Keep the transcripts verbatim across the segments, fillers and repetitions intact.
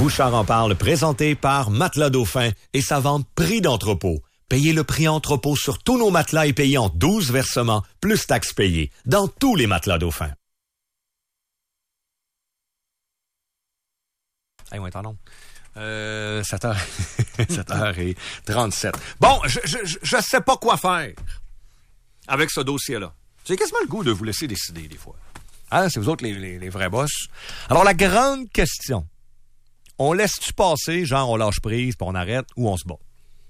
Bouchard en parle, présenté par Matelas Dauphin et sa vente prix d'entrepôt. Payez le prix entrepôt sur tous nos matelas et payez en douze versements, plus taxes payées, dans tous les Matelas Dauphin. Hey, on est en nombre. Euh, sept heures, sept heures trente-sept. Bon, je, je, je sais pas quoi faire avec ce dossier-là. J'ai quasiment le goût de vous laisser décider des fois. Hein, c'est vous autres les, les, les vrais boss. Alors, la grande question, on laisse-tu passer, genre on lâche prise, puis on arrête, ou on se bat?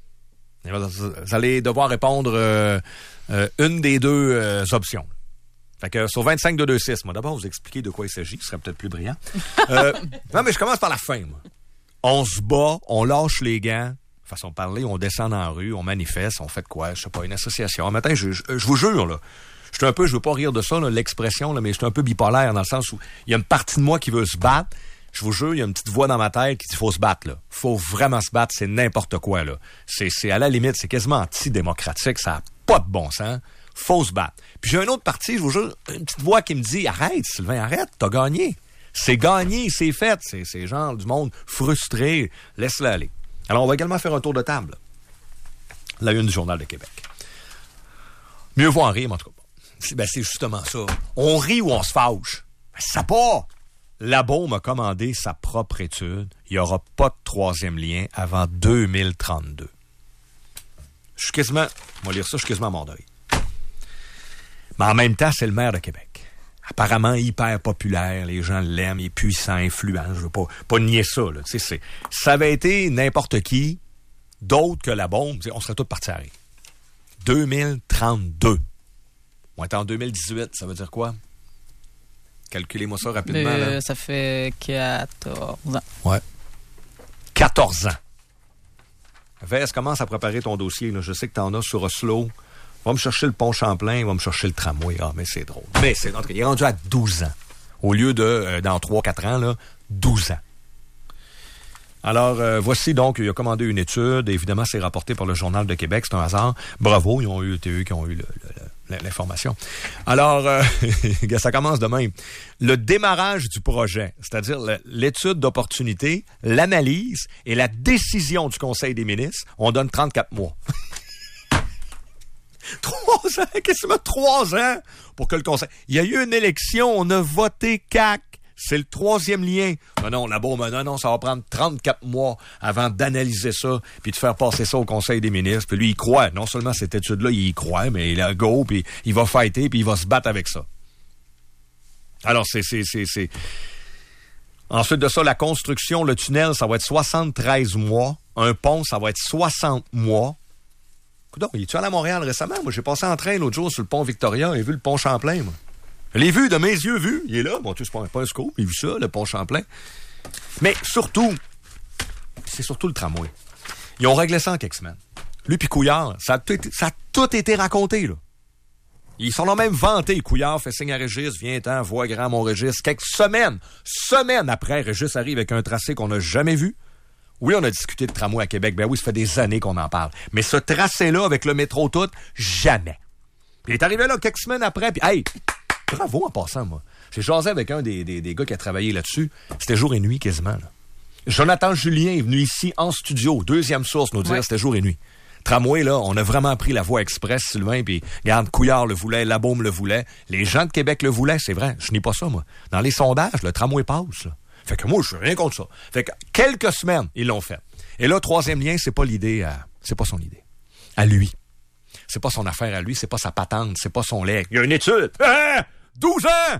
Vous allez devoir répondre euh, euh, une des deux euh, options. Fait que sur vingt-cinq deux deux six, moi d'abord vous expliquer de quoi il s'agit, ce serait peut-être plus brillant. Euh, non, mais je commence par la fin, moi. On se bat, on lâche les gants, façon de parler, on descend dans la rue, on manifeste, on fait de quoi? Je sais pas, une association. Un matin, je, je, je vous jure, là, je suis un peu, je veux pas rire de ça, là, l'expression, là, mais je suis un peu bipolaire dans le sens où il y a une partie de moi qui veut se battre. Je vous jure, il y a une petite voix dans ma tête qui dit faut se battre, là. Faut vraiment se battre, c'est n'importe quoi, là. C'est, c'est à la limite, c'est quasiment antidémocratique, ça a pas de bon sens. Faut se battre. Puis j'ai une autre partie, je vous jure, une petite voix qui me dit arrête, Sylvain, arrête, t'as gagné. C'est gagné, c'est fait. C'est, c'est genre du monde frustré. Laisse-le aller. Alors, on va également faire un tour de table. La une du Journal de Québec. Mieux vaut en rire, mais en tout cas. C'est, ben, c'est justement ça. On rit ou on se fâche. Ben, ça pas. La Beaume a commandé sa propre étude. Il n'y aura pas de troisième lien avant deux mille trente-deux. Je suis quasiment... On va lire ça, je suis quasiment mort de rire. Mais en même temps, c'est le maire de Québec. Apparemment hyper populaire, les gens l'aiment, il est puissant, influent, je veux pas, pas nier ça, là. Tu sais, c'est, ça avait été n'importe qui, d'autre que la bombe, on serait tous partis à rire. deux mille trente-deux. On est en deux mille dix-huit, ça veut dire quoi? Calculez-moi ça rapidement. Euh, là. Ça fait quatorze ans. Ouais. quatorze ans. Vès, commence à préparer ton dossier, là. Je sais que t'en as sur Oslo. Va me chercher le pont Champlain, va me chercher le tramway. Ah, mais c'est drôle. Mais c'est, en tout cas, il est rendu à douze ans. Au lieu de, euh, dans trois quatre ans, là, douze ans. Alors, euh, voici donc, il a commandé une étude. Évidemment, c'est rapporté par le Journal de Québec. C'est un hasard. Bravo, ils ont eu, c'est eux qui ont eu le, le, le, l'information. Alors, euh, ça commence de même. Le démarrage du projet, c'est-à-dire le, l'étude d'opportunité, l'analyse et la décision du Conseil des ministres, on donne trente-quatre mois. Trois ans, qu'est-ce que c'est, trois ans pour que le Conseil... Il y a eu une élection, on a voté C A Q. C'est le troisième lien. Non, non, là-bas, mais non, non, ça va prendre trente-quatre mois avant d'analyser ça, puis de faire passer ça au Conseil des ministres. Puis lui, il croit. Non seulement cette étude-là, il y croit, mais il a go, puis il va fighter, puis il va se battre avec ça. Alors, c'est, c'est, c'est, c'est... Ensuite de ça, la construction, le tunnel, ça va être soixante-treize mois. Un pont, ça va être soixante mois. Coudonc, il est-tu allé à Montréal récemment? Moi, j'ai passé en train l'autre jour sur le pont Victoria et vu le pont Champlain, moi. Je l'ai vu, de mes yeux vu. Il est là. Bon, tu sais, c'est pas, pas un scoop. Il a vu ça, le pont Champlain. Mais surtout, c'est surtout le tramway. Ils ont réglé ça en quelques semaines. Lui puis Couillard, ça a tout été, ça a tout été raconté, là. Ils s'en ont même vanté. Couillard fait signe à Régis, viens-t'en, vois grand mon Régis. Quelques semaines, semaines après, Régis arrive avec un tracé qu'on n'a jamais vu. Oui, on a discuté de tramway à Québec. Ben oui, ça fait des années qu'on en parle. Mais ce tracé-là, avec le métro tout, jamais. Puis il est arrivé là quelques semaines après, puis hey, bravo en passant, moi. J'ai jasé avec un des, des, des gars qui a travaillé là-dessus. C'était jour et nuit quasiment, là. Jonathan Julien est venu ici en studio, deuxième source, nous dire ouais. C'était jour et nuit. Tramway, là, on a vraiment pris la voie express, Sylvain, puis regarde, Couillard le voulait, La Beaume le voulait, les gens de Québec le voulaient, c'est vrai, je n'ai pas ça, moi. Dans les sondages, le tramway passe, là. Fait que moi, je suis rien contre ça. Fait que quelques semaines, ils l'ont fait. Et là, troisième lien, c'est pas l'idée à... C'est pas son idée. À lui. C'est pas son affaire à lui, c'est pas sa patente, c'est pas son lait. Il y a une étude! Hein? douze ans!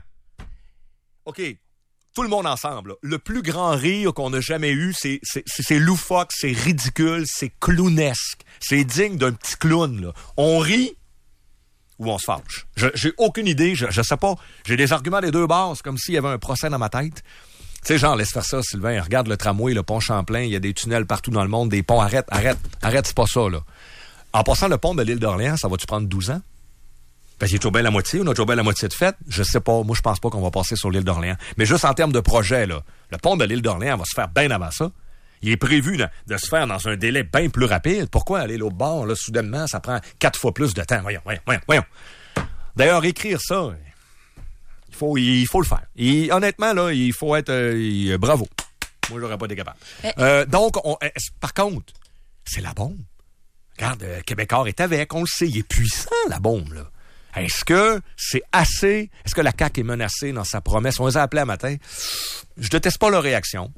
OK. Tout le monde ensemble, là. Le plus grand rire qu'on a jamais eu, c'est, c'est, c'est, c'est loufoque, c'est ridicule, c'est clownesque. C'est digne d'un petit clown, là. On rit ou on se fâche. Je, j'ai aucune idée, je, je sais pas. J'ai des arguments des deux bords, c'est comme s'il y avait un procès dans ma tête. Tu sais, genre, laisse faire ça, Sylvain. Regarde le tramway, le pont Champlain, il y a des tunnels partout dans le monde, des ponts. Arrête, arrête, arrête, c'est pas ça, là. En passant, le pont de l'île d'Orléans, ça va-tu prendre douze ans? Parce qu'il y a toujours bien la moitié, on a toujours bien la moitié de fait. Je sais pas, moi, je pense pas qu'on va passer sur l'île d'Orléans. Mais juste en termes de projet, là, le pont de l'île d'Orléans va se faire bien avant ça. Il est prévu de, de se faire dans un délai bien plus rapide. Pourquoi aller l'autre bord, là, soudainement, ça prend quatre fois plus de temps? Voyons, voyons, voyons, voyons. D'ailleurs, écrire ça... Il faut, il faut le faire. Et honnêtement, là, il faut être... Euh, bravo. Moi, j'aurais pas été capable. Eh. Euh, donc, on, euh, par contre, c'est la bombe. Regarde, euh, Québécois est avec, on le sait, il est puissant, la bombe, là. Est-ce que c'est assez? Est-ce que la C A Q est menacée dans sa promesse? On les a appelés un matin. Je déteste pas leur réaction.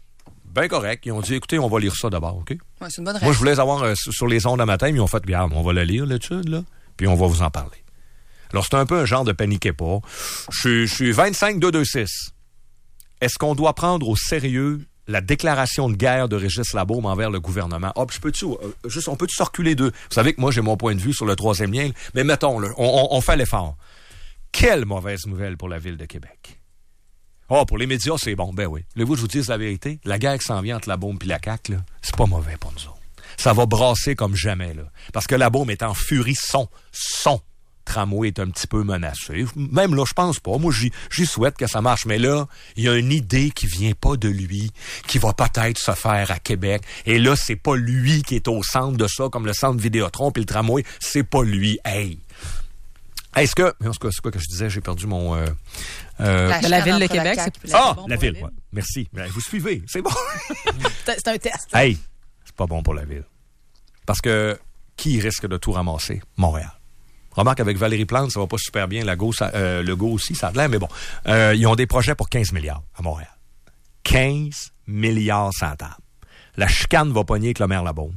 Bien correct. Ils ont dit, écoutez, on va lire ça d'abord, OK? Ouais, c'est une bonne réaction. Moi, je voulais les avoir euh, sur les ondes un matin, mais ils ont fait, regarde, on va la lire, l'étude, là, puis on va vous en parler. Alors, c'est un peu un genre de paniquez pas. Je suis vingt-cinq deux vingt-six. Est-ce qu'on doit prendre au sérieux la déclaration de guerre de Régis Labaume envers le gouvernement? Ah, puis je peux-tu, euh, juste, on peut-tu se reculer d'eux? Vous savez que moi, j'ai mon point de vue sur le troisième lien, mais mettons, là, on, on, on fait l'effort. Quelle mauvaise nouvelle pour la Ville de Québec. Oh, pour les médias, c'est bon. Ben oui. Voulez-vous que je vous dise la vérité? La guerre qui s'en vient entre Labaume et la C A Q, là, c'est pas mauvais pour nous autres. Ça va brasser comme jamais, là. Parce que Labaume est en furie, son, son tramway est un petit peu menacé. Même là, je pense pas. Moi, j'y, j'y souhaite que ça marche. Mais là, il y a une idée qui vient pas de lui, qui va peut-être se faire à Québec. Et là, c'est pas lui qui est au centre de ça, comme le centre Vidéotron puis le tramway. C'est pas lui. Hey! Est-ce que... C'est quoi que je disais? J'ai perdu mon... Euh, euh... La, la Ville de Québec, la c'est plus Ah, bon la pour Ville, la ville. ouais. Merci. Vous suivez. C'est bon. c'est, c'est un test. Hey! C'est pas bon pour la Ville. Parce que qui risque de tout ramasser? Montréal. Remarque, avec Valérie Plante, ça va pas super bien. Legault, ça, euh, Legault aussi, ça a l'air, mais bon. Euh, ils ont des projets pour quinze milliards à Montréal. quinze milliards sans table. La chicane va pogner avec le maire Labaume.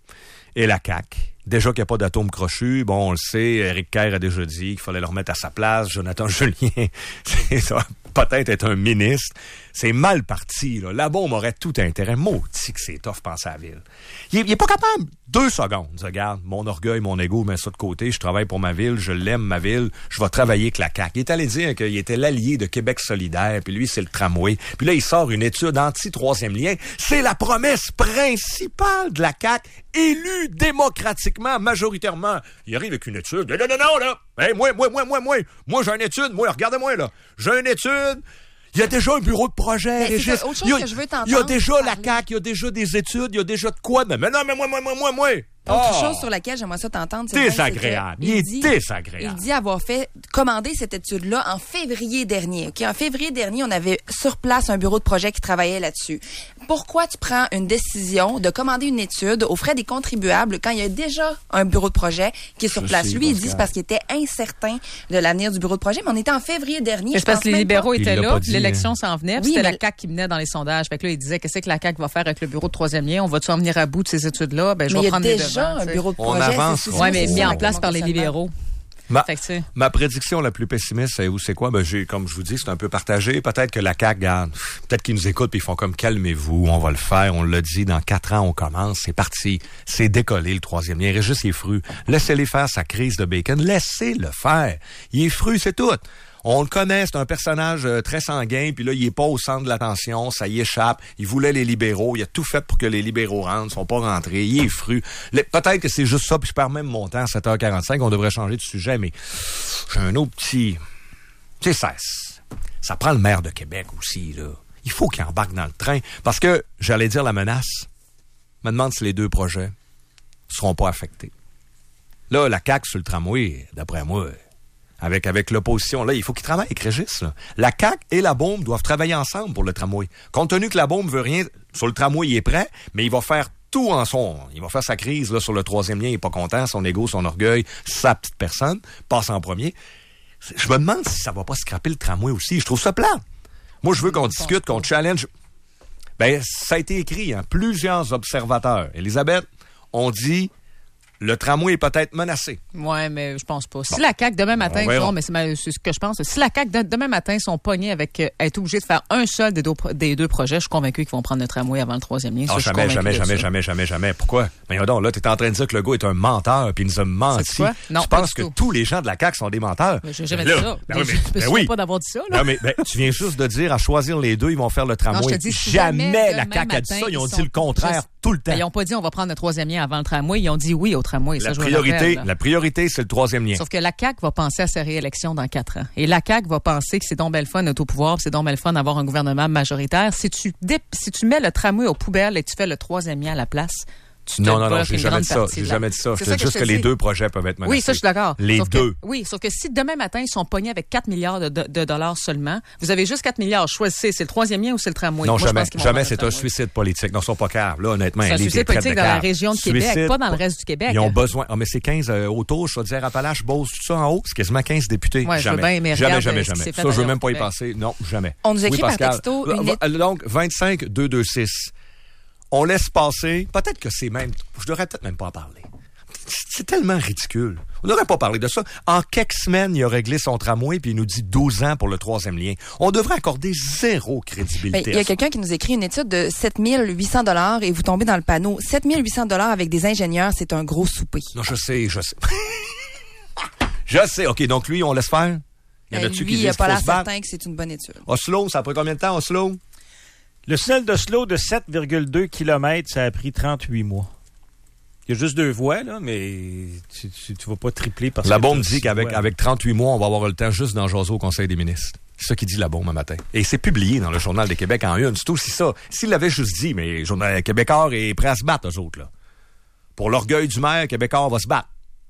Et la C A Q. Déjà qu'il n'y a pas d'atome crochu, bon, on le sait, Éric Kerr a déjà dit qu'il fallait le remettre à sa place. Jonathan Julien, ça va peut-être être un ministre. C'est mal parti, là. Labaume aurait tout intérêt. Maudit que c'est tough, penser à la ville. Il est, il est pas capable. Deux secondes. Regarde, mon orgueil, mon ego, je mets ça de côté. Je travaille pour ma ville. Je l'aime, ma ville. Je vais travailler avec la C A Q. Il est allé dire qu'il était l'allié de Québec solidaire. Puis lui, c'est le tramway. Puis là, il sort une étude anti-troisième lien. C'est la promesse principale de la C A Q, élue démocratiquement, majoritairement. Il arrive avec une étude. Non, non, non, là. Hey, moi, moi, moi, moi, moi. Moi, j'ai une étude. Moi, regardez-moi, là. J'ai une étude. Il y a déjà un bureau de projet, mais Régis. Autre chose il y a, que je veux t'entendre il y a déjà parler. la C A Q, il y a déjà des études, il y a déjà de quoi. Mais, mais non, mais moi, moi, moi, moi, moi. Autre oh. chose sur laquelle j'aimerais ça t'entendre, c'est désagréable. Il, il est dit, désagréable. Il dit avoir fait commander cette étude-là en février dernier. Okay? En février dernier, on avait sur place un bureau de projet qui travaillait là-dessus. Pourquoi tu prends une décision de commander une étude aux frais des contribuables quand il y a déjà un bureau de projet qui est sur Je place? sais, Lui, il Pascal. dit c'est parce qu'il était incertain de l'avenir du bureau de projet, mais on était en février dernier. C'est parce que les libéraux Il étaient l'a là, pas puis dit, l'élection hein. s'en venait, puis Oui, c'était mais- la C A Q qui menait dans les sondages. Fait que là, il disait, qu'est-ce que la C A Q va faire avec le bureau de troisième lien? On va-tu en venir à bout de ces études-là? Ben, je Mais il vais y a prendre les déjà devants. un tu sais. bureau de On projet. avance, c'est- on- c'est- Ouais, mais c'est mis ça, en place par les comment ça se libéraux. Ma, Fait que, tu sais. ma prédiction la plus pessimiste, c'est où c'est quoi? Ben, j'ai, comme je vous dis, c'est un peu partagé. Peut-être que la C A Q, garde, peut-être qu'ils nous écoutent et ils font comme calmez-vous, on va le faire, on l'a dit, dans quatre ans, on commence, c'est parti. C'est décollé, le troisième lien. Régis, il est fru. Laissez-les faire sa crise de bacon. Laissez-le faire. Il est fru, c'est tout. On le connaît, c'est un personnage euh, très sanguin, puis là, il est pas au centre de l'attention, ça y échappe. Il voulait les libéraux, il a tout fait pour que les libéraux rentrent, ils sont pas rentrés, il est fru. Le- peut-être que c'est juste ça, puis je perds même mon temps à sept heures quarante-cinq, on devrait changer de sujet, mais j'ai un autre petit... Tu sais, ça, ça prend le maire de Québec aussi, là. Il faut qu'il embarque dans le train, parce que, j'allais dire la menace, je me demande si les deux projets seront pas affectés. Là, la C A Q sur le tramway, d'après moi... Avec, avec l'opposition, là, il faut qu'ils travaillent avec Régis, là. La C A Q et la bombe doivent travailler ensemble pour le tramway. Compte tenu que la bombe veut rien, sur le tramway, il est prêt, mais il va faire tout en son, il va faire sa crise, là, sur le troisième lien, il est pas content, son ego, son orgueil, sa petite personne, passe en premier. Je me demande si ça va pas scraper le tramway aussi. Je trouve ça plat. Moi, je veux qu'on discute, qu'on challenge. Ben, ça a été écrit, hein. Plusieurs observateurs, Elisabeth, ont dit, le tramway est peut-être menacé. Ouais, mais je pense pas. Si Bon. la C A Q demain matin, On verra. non, mais c'est, ma- c'est ce que je pense. Si la C A Q de- demain matin sont pognés avec euh, être obligés de faire un seul des deux, pro- des deux projets, je suis convaincu qu'ils vont prendre le tramway avant le troisième lien. Ah, Ça, je suis jamais, convaincu jamais, de jamais, ça. jamais, jamais, jamais. Pourquoi? Mais donc, là, t'es en train de dire que le gars est un menteur, puis il nous a menti. Sais-tu quoi? Non, tu pas penses du que tout. tous les gens de la C A Q sont des menteurs? Mais j'ai jamais Ben dit là, ça. ben Mais oui, je mais- me ben souviens oui. pas d'avoir dit ça, là. Non, mais ben, tu viens juste de dire, à choisir les deux, ils vont faire le tramway. Non, je te dis, si jamais, jamais la demain C A Q a dit matin, ça. Ils ont ils dit sont le contraire juste- tout le temps. Ben, ils n'ont pas dit on va prendre le troisième lien avant le tramway. Ils ont dit oui au tramway. Ça, La je vous le priorité, rappelle, là. la priorité, c'est le troisième lien. Sauf que la C A Q va penser à sa réélection dans quatre ans. Et la C A Q va penser que c'est donc belle fun d'être au pouvoir, puis c'est donc belle fun d'avoir un gouvernement majoritaire. Si tu, dé- si tu mets le tramway aux poubelles et que tu fais le troisième lien à la place, tu te Non, non, non, bloques j'ai une jamais grande dit ça. partie J'ai de la- jamais dit ça. C'est Je ça dis que juste je que te les dis. deux projets peuvent être menacés. Oui, ça, je suis d'accord. Les Sauf deux. Que, oui, sauf que si demain matin, ils sont pognés avec quatre milliards de, de, de dollars seulement, vous avez juste quatre milliards. Choisissez, c'est le troisième lien ou c'est le tramway? Non, Moi, je jamais. pense qu'ils vont Jamais, prendre le c'est un tramway. suicide politique. Non, ils sont pas caves. Là, honnêtement, C'est un les suicide traite politique de dans la cave. région de Québec, Suicide, pas dans le reste du Québec. Ils ont besoin. Ah, mais c'est quinze euh, autour, je veux dire, Appalaches, Beauce, tout ça en haut. C'est quasiment quinze députés. Ouais, je veux jamais. bien, mais jamais, regarde, jamais, euh, ce qui jamais. s'est fait Ça, je veux ailleurs même pas au y Québec. passer. Non, jamais. On nous écrit Oui, par Pascal. texto une- Euh, Donc, vingt-cinq deux deux six. On laisse passer. Peut-être que c'est même. Je devrais peut-être même pas en parler. C'est tellement ridicule. On n'aurait pas parlé de ça. En quelques semaines, il a réglé son tramway puis il nous dit douze ans pour le troisième lien. On devrait accorder zéro Ben, crédibilité. il y a à ça. quelqu'un qui nous écrit une étude de sept mille huit cents dollars et vous tombez dans le panneau. sept mille huit cents dollars avec des ingénieurs, c'est un gros souper. Non, je sais, je sais. je sais. OK, donc lui, on laisse faire? Il y en Euh, a-tu lui, qui il n'a disent pas qu'il faut l'air se battre? certain que c'est une bonne étude. Oslo, ça a pris combien de temps, Oslo? Le tunnel d'Oslo de sept virgule deux kilomètres, ça a pris trente-huit mois. Il y a juste deux voies, là, mais tu ne vas pas tripler parce La que bombe t'as dit six qu'avec voies. avec trente-huit mois, on va avoir le temps juste d'en jaser au Conseil des ministres. C'est ça qu'il dit la bombe un matin. Et c'est publié dans le Journal des Québec en une. C'est aussi ça. S'il l'avait juste dit, mais le Journal Québécois est prêt à se battre, eux autres, là. Pour l'orgueil du maire, Québécois va se battre.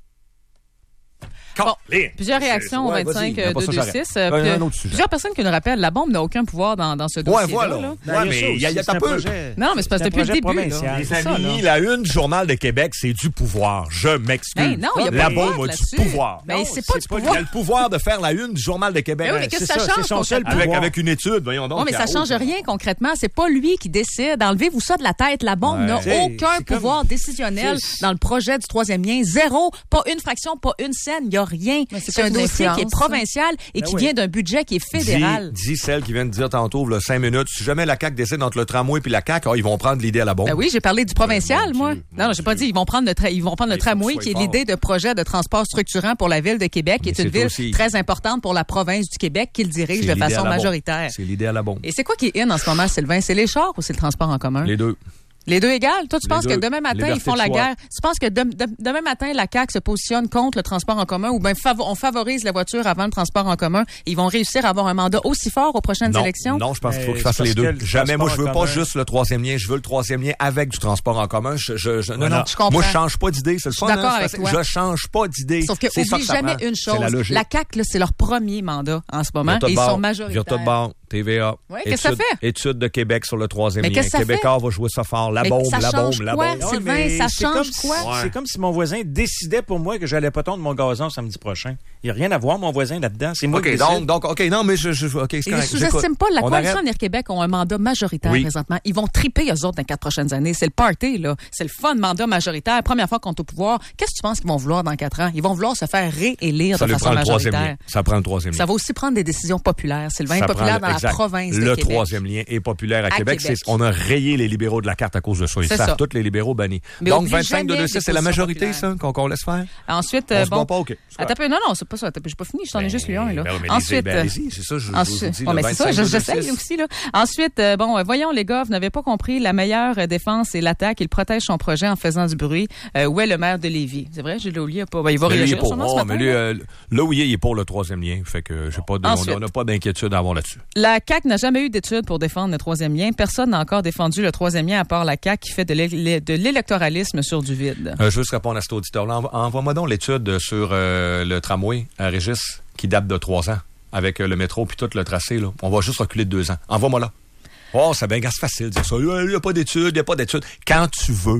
Bon, Colin! plusieurs réactions au Ouais, vingt-cinq vas-y, après ça, deux deux j'arrête. six. Ouais, Puis, un autre sujet. plusieurs personnes qui nous rappellent, la bombe n'a aucun pouvoir dans, dans ce dossier-là. Ouais, voilà. là. Ben, Ouais, il y a mais ça il y a, il y a aussi, un c'est peu. projet. Non, mais c'est parce que C'est un depuis le projet début, là. provincial. Les C'est ça, amis, là. la une du Journal de Québec, c'est du pouvoir. Je m'excuse. Hey, non, il y a la pas de bombe vote a du là-dessus. pouvoir. Mais Non, c'est pas c'est du pas- Il pouvoir. a le pouvoir de faire la une du Journal de Québec. Mais oui, mais qu'est-ce que c'est ça ça, change? c'est son seul concrètement? Avec, pouvoir. avec une étude, voyons donc. Non, mais ça Caro. change rien concrètement. C'est pas lui qui décide. Enlevez-vous ça de la tête. La bombe Ouais. n'a C'est- aucun c'est comme- pouvoir décisionnel c'est- dans le projet du troisième lien. Zéro. Pas une fraction, pas une scène. Il n'y a rien. Mais c'est C'est pas un une dossier qui est influence, ça. provincial et Ben qui oui. vient d'un budget qui est fédéral. Dis, dis celle qui vient de dire tantôt, là, cinq minutes, si jamais la C A Q décide entre le tramway puis la C A Q, ah, ils vont prendre l'idée à la bombe. Ben oui, j'ai parlé du provincial, mon moi. Dieu, non, mon non, j'ai pas Dieu. dit. Ils vont prendre le, tra- ils vont prendre le Il faut que tramway, tu qui est sois l'idée de projet de transport structurant pour la ville de Québec, qui Mais est une c'est ville aussi- très importante pour la province du Québec, qu'il dirige C'est de l'idée à façon la bombe. majoritaire. C'est l'idée à la bombe. Et c'est quoi qui est in en ce moment, Sylvain? C'est les chars ou c'est le transport en commun? Les deux. Les deux égales? Toi, tu Les penses deux. que demain matin, Liberté ils font de la choix. guerre? Tu penses que de- de- demain matin, la C A Q se positionne contre le transport en commun ou bien favo- on favorise la voiture avant le transport en commun? Ils vont réussir à avoir un mandat aussi fort aux prochaines Non, élections? non, je pense qu'il faut Mais qu'ils fassent c'est les parce deux. que le Jamais, moi, je veux transport en pas commun- juste le troisième lien, je veux le troisième lien avec du transport en commun. Je, je, je- non, Voilà. non, Je comprends. moi, je change pas d'idée, c'est le Je suis fun. d'accord hein, avec c'est toi. facile. Je change pas d'idée. Sauf que C'est ça oublie ça jamais prend. une C'est la chose. logique. La C A Q, là, c'est leur premier mandat en ce moment Virta et de ils bord, sont majoritaires. Virta de bord, T V A. Ouais, qu'est-ce que ça Étude- fait? Étude de Québec sur le troisième Mais lien. qu'est-ce que ça Québécois va jouer ça fort. La Mais bombe, ça la change bombe, la quoi? bombe. Non, Sylvain, mais ça c'est change comme- quoi? Ouais. C'est comme si mon voisin décidait pour moi que j'allais pas tondre mon gazon samedi prochain. Il n'y a rien à voir, mon voisin, là-dedans. C'est moi qui OK, décide. donc, donc, OK, non, mais je, je OK, c'est Ils ne correct. sous-estiment J'écoute. pas. La On Coalition arrête? Avenir Québec ont un mandat majoritaire Oui. présentement. Ils vont triper, eux autres, dans les quatre prochaines années. C'est le party, là. C'est le fun mandat majoritaire. Première fois qu'on est au pouvoir. Qu'est-ce que tu penses qu'ils vont vouloir dans quatre ans? Ils vont vouloir se faire réélire Ça de lui façon prend le troisième lien. majoritaire. Ça prend le troisième lien. Ça va aussi prendre des décisions populaires. Sylvain, Ça populaire prend dans exact. la province de Le Québec. troisième lien est populaire à, À Québec. Québec. C'est- on a rayé les libéraux de la carte à cause de ça. Ils C'est savent ça. tous les libéraux bannis. Mais Donc, oublie vingt-cinq de jamais deux six, les c'est la positions majorité, populaires. ça, qu'on qu'on laisse faire? Ensuite, On euh, se bon. bat pas, OK. C'est Attends un peu. Non, non, c'est pas ça. Attends, j'ai pas fini. J'en ai juste lu un, là. Ben oui, mais Ensuite, ben, allez-y, c'est ça, je, je vous Ensuite, dis. ouais, le mais c'est ça, vingt-cinq je- de deux j'essaie six. aussi, là. Ensuite, euh, bon, euh, voyons, les gars, vous n'avez pas compris, la meilleure euh, défense, c'est l'attaque. Il protège son projet en faisant du bruit. Euh, où est le maire de Lévis? C'est vrai, Gilles Ollier a pas, ben, il va Mais lui, il est réagir pour. sûrement ce Oh, matin, mais lui, là. euh, là où il est, il est pour le troisième lien. Fait que j'ai pas de, Ensuite. on n'a pas d'inquiétude à avoir là-dessus. La C A Q n'a jamais eu d'études pour défendre le troisième lien. Personne n'a encore défendu le troisième lien à part la C A Q qui fait de l'é- de l'électoralisme sur du vide. Euh, je veux juste répondre à cet auditeur-là. Envo- Envoie-moi donc l'étude sur euh, le tramway à Régis qui date de trois ans avec euh, le métro puis tout le tracé. Là. On va juste reculer de deux ans. Envoie-moi là. Oh, c'est bien c'est facile de dire ça. Il n'y a pas d'études, il n'y a pas d'études. Quand tu veux,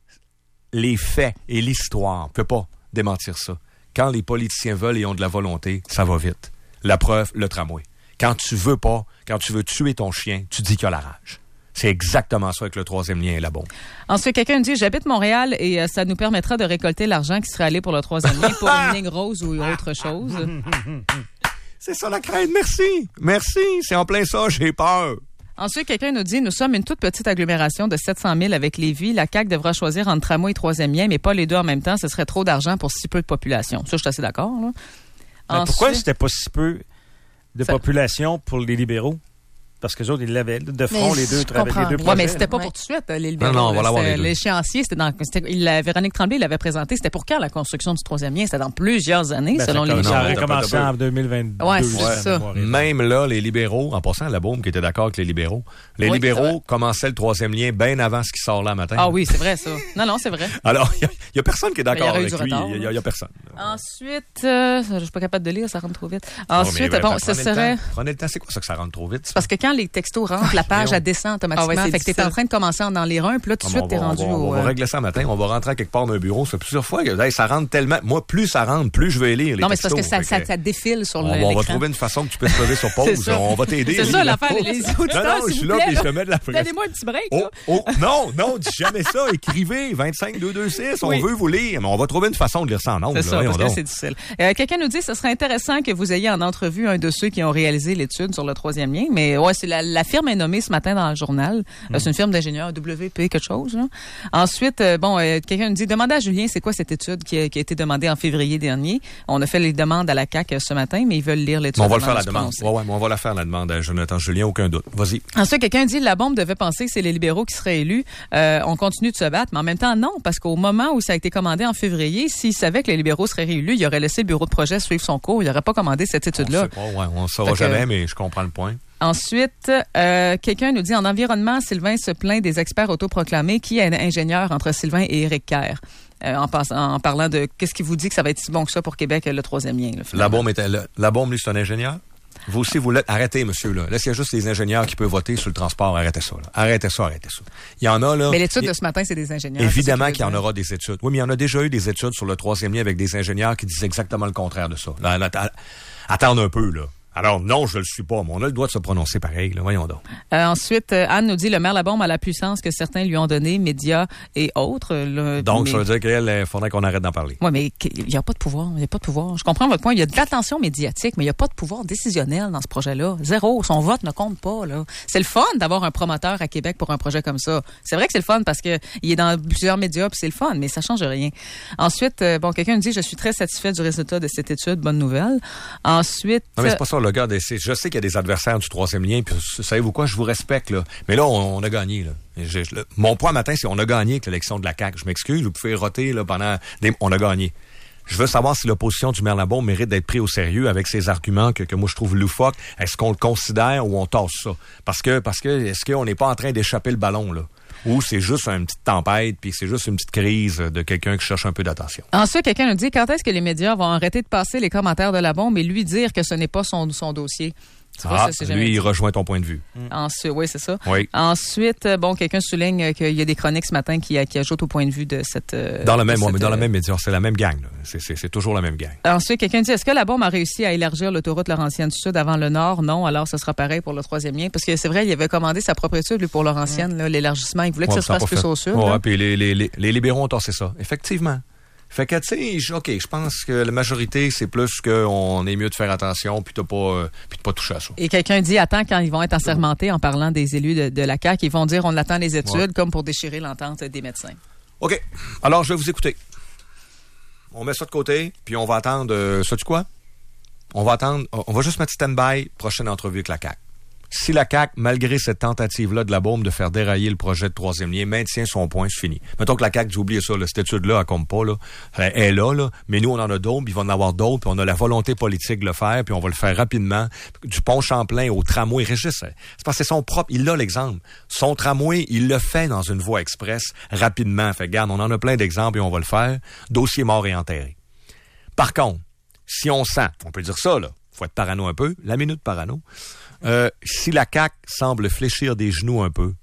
les faits et l'histoire ne peut pas démentir ça. Quand les politiciens veulent et ont de la volonté, ça va vite. La preuve, le tramway. Quand tu veux pas, quand tu veux tuer ton chien, tu dis qu'il y a la rage. C'est exactement ça avec le troisième lien et la bombe. Ensuite, quelqu'un dit, j'habite Montréal et euh, ça nous permettra de récolter l'argent qui serait allé pour le troisième lien pour une ligne rose ou autre chose. C'est ça la crainte. Merci. Merci. C'est en plein ça. J'ai peur. Ensuite, quelqu'un nous dit, nous sommes une toute petite agglomération de sept cent mille avec Lévis. La C A Q devra choisir entre tramway et troisième lien, mais pas les deux en même temps. Ce serait trop d'argent pour si peu de population. Ça, je suis assez d'accord, là. Mais Ensuite- pourquoi c'était pas si peu de Ça- population pour les libéraux? parce que les autres, ils l'avaient. De front, Mais les deux, je travaillaient les comprends deux rien. Ouais, projets. mais c'était pas Ouais. pour tout de suite, les libéraux. Non, non, on va là. l'avoir C'était- les deux. L'échéancier, c'était dans, c'était, il, la Véronique Tremblay l'avait présenté. C'était pour quand la construction du troisième lien? C'était dans plusieurs années, Ben, selon ça, les ça non, aurait t'as pas commencé de- en deux mille vingt-deux. Ouais, si c'est ma ça. mémoire est bonne. Même là, les libéraux, en passant, la Beaume qui était d'accord avec les libéraux, les Oui, c'est libéraux vrai. commençaient le troisième lien bien avant ce qui sort là matin. Ah oui, c'est vrai, ça. Non, non, c'est vrai. Alors, il n'y a, personne qui est Mais il y d'accord aurait eu avec du lui. retard, Il n'y a, y a personne. Ensuite, euh, je suis pas capable de lire, ça rentre trop vite. Non, mais, Ensuite, ben, bon, ben, ce prenez le serait... temps. Prenez le temps. C'est quoi ça que ça rentre trop vite? ça? Parce que quand les textos rentrent, la page, voyons. elle descend automatiquement. Ah ouais, c'est fait que t'es en difficile. train de commencer à en lire un, puis là, tout de Ah, suite, on t'es va- rendu on va, au... on va euh, régler ça matin. On va rentrer à quelque part d'un bureau. Ça fait plusieurs fois que hey, ça rentre tellement. Moi, plus ça rentre, plus je vais lire les Non, mais c'est parce que textos. ça, Fait ça, ça défile sur on, le va, on va l'écran. trouver une façon que tu peux te poser sur C'est pause. ça. On va t'aider. C'est Lis ça, la l'affaire, pause. les Non, auditeurs, non, je s'il suis vous là, plaît, puis je te là. mets de la pression. Donnez-moi un petit break, là. Oh, oh, non, non, dis jamais ça. Écrivez vingt-cinq deux deux six. On Oui. veut vous lire, mais on va trouver une façon de lire ça en ondes. C'est là, ça, voyons parce que donc. c'est difficile. Euh, quelqu'un nous dit que ce serait intéressant que vous ayez en entrevue un de ceux qui ont réalisé l'étude sur le troisième lien. Mais ouais, c'est la, la firme est nommée ce matin dans le journal. Euh, c'est une firme d'ingénieurs, W P quelque chose. Là. Ensuite, euh, bon, euh, quelqu'un nous dit, demandez à Julien, c'est quoi cette étude qui a, qui a été demandée en février dernier. On a fait les demandes à la C A Q ce matin, mais ils veulent lire l'étude. Mais on va le avant faire la de se demande. prononcer. Ouais, ouais, mais on va la faire la demande à Jonathan Julien, aucun doute. Vas-y. Ensuite, quelqu'un dit la bombe devait penser que c'est les libéraux qui seraient élus. Euh, on continue de se battre, mais en même temps, non, parce qu'au moment où ça a été commandé en février, s'il savait que les libéraux seraient réélus, il aurait laissé le bureau de projet suivre son cours. Il n'aurait pas commandé cette On étude-là. sait pas, ouais, on ne saura Fait que- jamais, mais je comprends le point. Ensuite, euh, quelqu'un nous dit en environnement, Sylvain se plaint des experts autoproclamés. Qui est ingénieur entre Sylvain et Éric Kerr? Euh, en, pass- en parlant de qu'est-ce qui vous dit que ça va être si bon que ça pour Québec, le troisième lien. Là, La finalement. bombe, était, la, la bombe, lui, c'est un ingénieur. Vous aussi, vous l'êtes. Arrêtez, monsieur, là. Là, s'il y a juste les ingénieurs qui peuvent voter sur le transport, arrêtez ça, là. Arrêtez ça, arrêtez ça. Il y en a, là. Mais l'étude il- de ce matin, c'est des ingénieurs. Évidemment c'est ça qu'il y en que je veux aura des études. Oui, mais il y en a déjà eu des études sur le troisième lien avec des ingénieurs qui disent exactement le contraire de ça. Là, là, att- attendre un peu, là. Alors, non, je le suis pas, mais on a le droit de se prononcer pareil, là. Voyons donc. Euh, ensuite, euh, Anne nous dit le maire Labombe a la puissance que certains lui ont donnée, médias et autres. Là, Donc, mais... ça veut dire qu'il faudrait qu'on arrête d'en parler. Oui, mais il n'y a pas de pouvoir. Il n'y a pas de pouvoir. Je comprends votre point. Il y a de l'attention médiatique, mais il n'y a pas de pouvoir décisionnel dans ce projet-là. Zéro. Son vote ne compte pas, là. C'est le fun d'avoir un promoteur à Québec pour un projet comme ça. C'est vrai que c'est le fun parce que il est dans plusieurs médias puis c'est le fun, mais ça change rien. Ensuite, euh, bon, quelqu'un nous dit je suis très satisfait du résultat de cette étude. Bonne nouvelle. Ensuite. Non, mais c'est pas ça, le gars. C'est- Je sais qu'il y a des adversaires du troisième lien, puis savez-vous quoi, je vous respecte, là. Mais là, on, on a gagné, là. Je- je- le- mon point matin, c'est on a gagné avec l'élection de la C A Q. Je m'excuse, vous pouvez roter, là, pendant des... On a gagné. Je veux savoir si l'opposition du maire Labombe mérite d'être pris au sérieux avec ses arguments que, que moi je trouve loufoques. Est-ce qu'on le considère ou on tasse ça? Parce que, parce que, est-ce qu'on n'est pas en train d'échapper le ballon, là? Ou c'est juste une petite tempête, puis c'est juste une petite crise de quelqu'un qui cherche un peu d'attention. Ensuite, quelqu'un nous dit quand est-ce que les médias vont arrêter de passer les commentaires de la bombe et lui dire que ce n'est pas son, son dossier? Tu vois, Ah, ça, c'est jamais lui, dit. il rejoint ton point de vue. Ensuite, oui, c'est ça. Oui. Ensuite, euh, bon, quelqu'un souligne euh, qu'il y a des chroniques ce matin qui, qui ajoutent au point de vue de cette. euh, Dans le même, de ouais, cette, mais dans euh, la même média, c'est la même gang, là. C'est, c'est, c'est toujours la même gang. Ensuite, quelqu'un dit est-ce que la bombe a réussi à élargir l'autoroute Laurentienne Sud avant le Nord? Non, alors ce sera pareil pour le troisième lien. Parce que c'est vrai, il avait commandé sa propre étude lui, pour Laurentienne, là, l'élargissement. Il voulait que Ouais, ça se ça a fasse pas plus fait. au sud. Ouais, là. puis les, les, les, les libéraux ont tassé ça. Effectivement. Fait que, tu sais, je- OK, je pense que la majorité, c'est plus qu'on est mieux de faire attention puis de pas, euh, puis de pas toucher à ça. Et quelqu'un dit attends, quand ils vont être assermentés en parlant des élus de, de la C A Q, ils vont dire on attend les études Ouais. comme pour déchirer l'entente des médecins. OK. Alors, je vais vous écouter. On met ça de côté, puis on va attendre... Euh, sais-tu quoi? On va attendre... On va juste mettre stand-by, prochaine entrevue avec la C A Q. Si la C A Q, malgré cette tentative-là de la bombe de faire dérailler le projet de troisième lien, maintient son point, c'est fini. Mettons que la C A Q, j'ai oublié ça, là, cette étude-là, elle compte pas, là. Elle est là, là. Mais nous, on en a d'autres, puis il va en avoir d'autres, puis on a la volonté politique de le faire, puis on va le faire rapidement. Du pont Champlain au tramway. Régis, c'est parce que c'est son propre... Il a l'exemple. Son tramway, il le fait dans une voie express rapidement. Fait garde, on en a plein d'exemples et on va le faire. Dossier mort et enterré. Par contre, si on sent, on peut dire ça, là, faut être parano un peu, la minute parano, euh, si la C A Q semble fléchir des genoux un peu,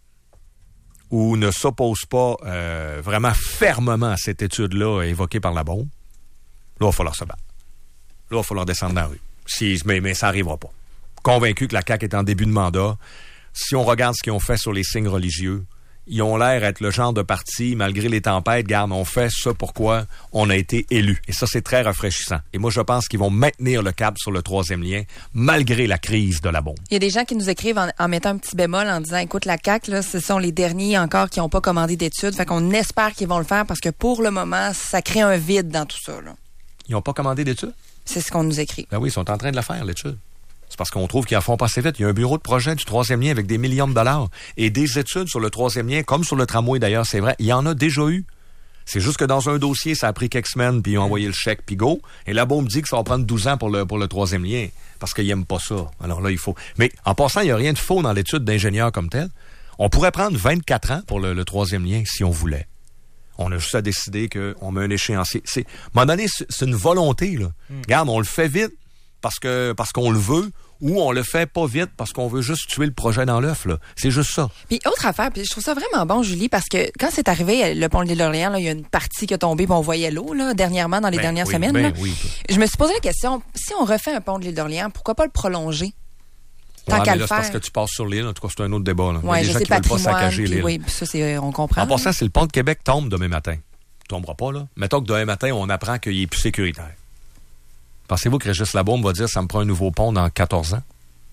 ou ne s'oppose pas euh, vraiment fermement à cette étude-là évoquée par la bombe, là, il va falloir se battre. Là, il va falloir descendre dans la rue. Si, mais, mais ça n'arrivera pas. Convaincu que la C A Q est en début de mandat, si on regarde ce qu'ils ont fait sur les signes religieux, ils ont l'air d'être le genre de parti, malgré les tempêtes, garde, on fait ça pourquoi on a été élus. Et ça, c'est très rafraîchissant. Et moi, je pense qu'ils vont maintenir le cap sur le troisième lien, malgré la crise de la bombe. Il y a des gens qui nous écrivent en, en mettant un petit bémol en disant, écoute, la C A Q, là, ce sont les derniers encore qui n'ont pas commandé d'études. Fait qu'on espère qu'ils vont le faire parce que pour le moment, ça crée un vide dans tout ça, là. Ils n'ont pas commandé d'études? C'est ce qu'on nous écrit. Ben oui, ils sont en train de la faire, l'étude. C'est parce qu'on trouve qu'ils en font pas assez vite. Il y a un bureau de projet du troisième lien avec des millions de dollars. Et des études sur le troisième lien, comme sur le tramway d'ailleurs, c'est vrai, il y en a déjà eu. C'est juste que dans un dossier, ça a pris quelques semaines, puis ils ont envoyé le chèque, puis go. Et là-bas, on me dit que ça va prendre douze ans pour le, pour le troisième lien, parce qu'ils n'aiment pas ça. Alors là, il faut... Mais en passant, il n'y a rien de faux dans l'étude d'ingénieur comme tel. On pourrait prendre vingt-quatre ans pour le, le troisième lien, si on voulait. On a juste à décider qu'on met un échéancier. C'est, à un moment donné, c'est, c'est une volonté, là. Mm. Regarde, on le fait vite parce que parce qu'on le veut, ou on le fait pas vite parce qu'on veut juste tuer le projet dans l'œuf, là. C'est juste ça. Puis autre affaire, puis je trouve ça vraiment bon, Julie, parce que quand c'est arrivé, le pont de l'île d'Orléans, là, il y a une partie qui a tombé, puis on voyait l'eau, là, dernièrement, dans les ben, dernières oui, semaines. Ben, là. oui. Je me suis posé la question, si on refait un pont de l'île d'Orléans, pourquoi pas le prolonger? Tant ouais, qu'à mais le là, faire. c'est parce que tu passes sur l'île. En tout cas, c'est un autre débat. Là. Ouais, il y a des je gens sais, qui veulent pas patrimoine, saccager puis l'île. oui, ça, c'est, on comprend. En passant, si le pont de Québec tombe demain matin, il tombera pas, là. Mettons que demain matin, on apprend qu'il est plus sécuritaire. Pensez-vous que Régis Labaume va dire ça me prend un nouveau pont dans quatorze ans?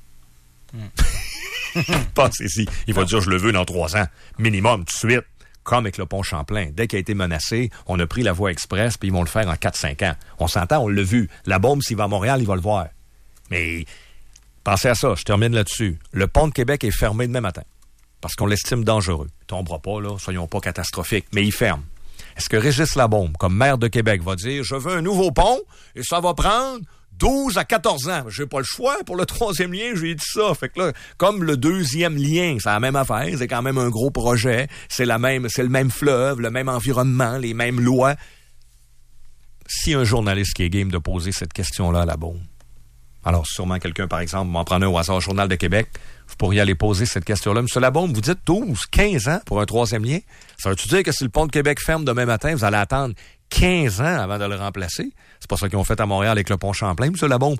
Hmm. Pensez-y. Il va dire je le veux dans trois ans. Minimum, tout de suite. Comme avec le pont Champlain. Dès qu'il a été menacé, on a pris la voie express, puis ils vont le faire en quatre cinq ans. On s'entend, on l'a vu. Labaume, s'il va à Montréal, il va le voir. Mais pensez à ça, je termine là-dessus. Le pont de Québec est fermé demain matin. Parce qu'on l'estime dangereux. Il tombera pas, là. Soyons pas catastrophiques. Mais il ferme. Est-ce que Régis Labaume, comme maire de Québec, va dire « Je veux un nouveau pont et ça va prendre douze à quatorze ans. » J'ai pas le choix. Pour le troisième lien, j'ai dit ça. Fait que là, comme le deuxième lien, c'est la même affaire. C'est quand même un gros projet. C'est la même, c'est le même fleuve, le même environnement, les mêmes lois. Si un journaliste qui est game de poser cette question-là à Labaume, alors sûrement quelqu'un, par exemple, m'en prendre un au hasard, Journal de Québec, vous pourriez aller poser cette question-là. Monsieur Labaume, vous dites douze, quinze ans pour un troisième lien. Ça veut-tu dire que si le pont de Québec ferme demain matin, vous allez attendre quinze ans avant de le remplacer? C'est pas ça qu'ils ont fait à Montréal avec le pont Champlain, monsieur Labaume.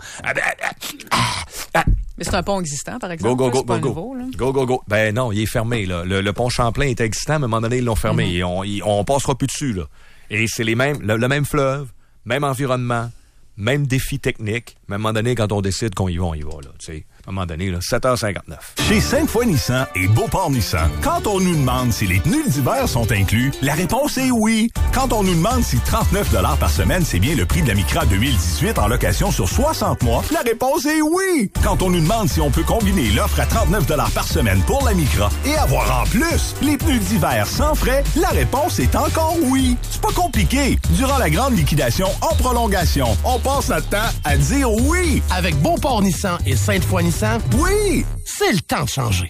Mais c'est un pont existant, par exemple. Go, go, go, c'est pas go, nouveau, là. go, go, go. Ben non, il est fermé, là. Le, le pont Champlain était existant, mais à un moment donné, ils l'ont fermé. Mm-hmm. Et on, il, on passera plus dessus, là. Et c'est les mêmes, le, le même fleuve, même environnement, même défi technique. Mais à un moment donné, quand on décide qu'on y va, on y va, là. Tu sais, à un moment donné, là, sept heures cinquante-neuf. Chez Sainte-Foy Nissan et Beauport Nissan, quand on nous demande si les tenues d'hiver sont inclus, la réponse est oui. Quand on nous demande si trente-neuf dollars par semaine, c'est bien le prix de la Micra deux mille dix-huit en location sur soixante mois, la réponse est oui. Quand on nous demande si on peut combiner l'offre à trente-neuf dollars par semaine pour la Micra et avoir en plus les pneus d'hiver sans frais, la réponse est encore oui. C'est pas compliqué. Durant la grande liquidation en prolongation, on passe notre temps à dire oui. Avec Beauport Nissan et Sainte-Foy Nissan, oui, c'est le temps de changer.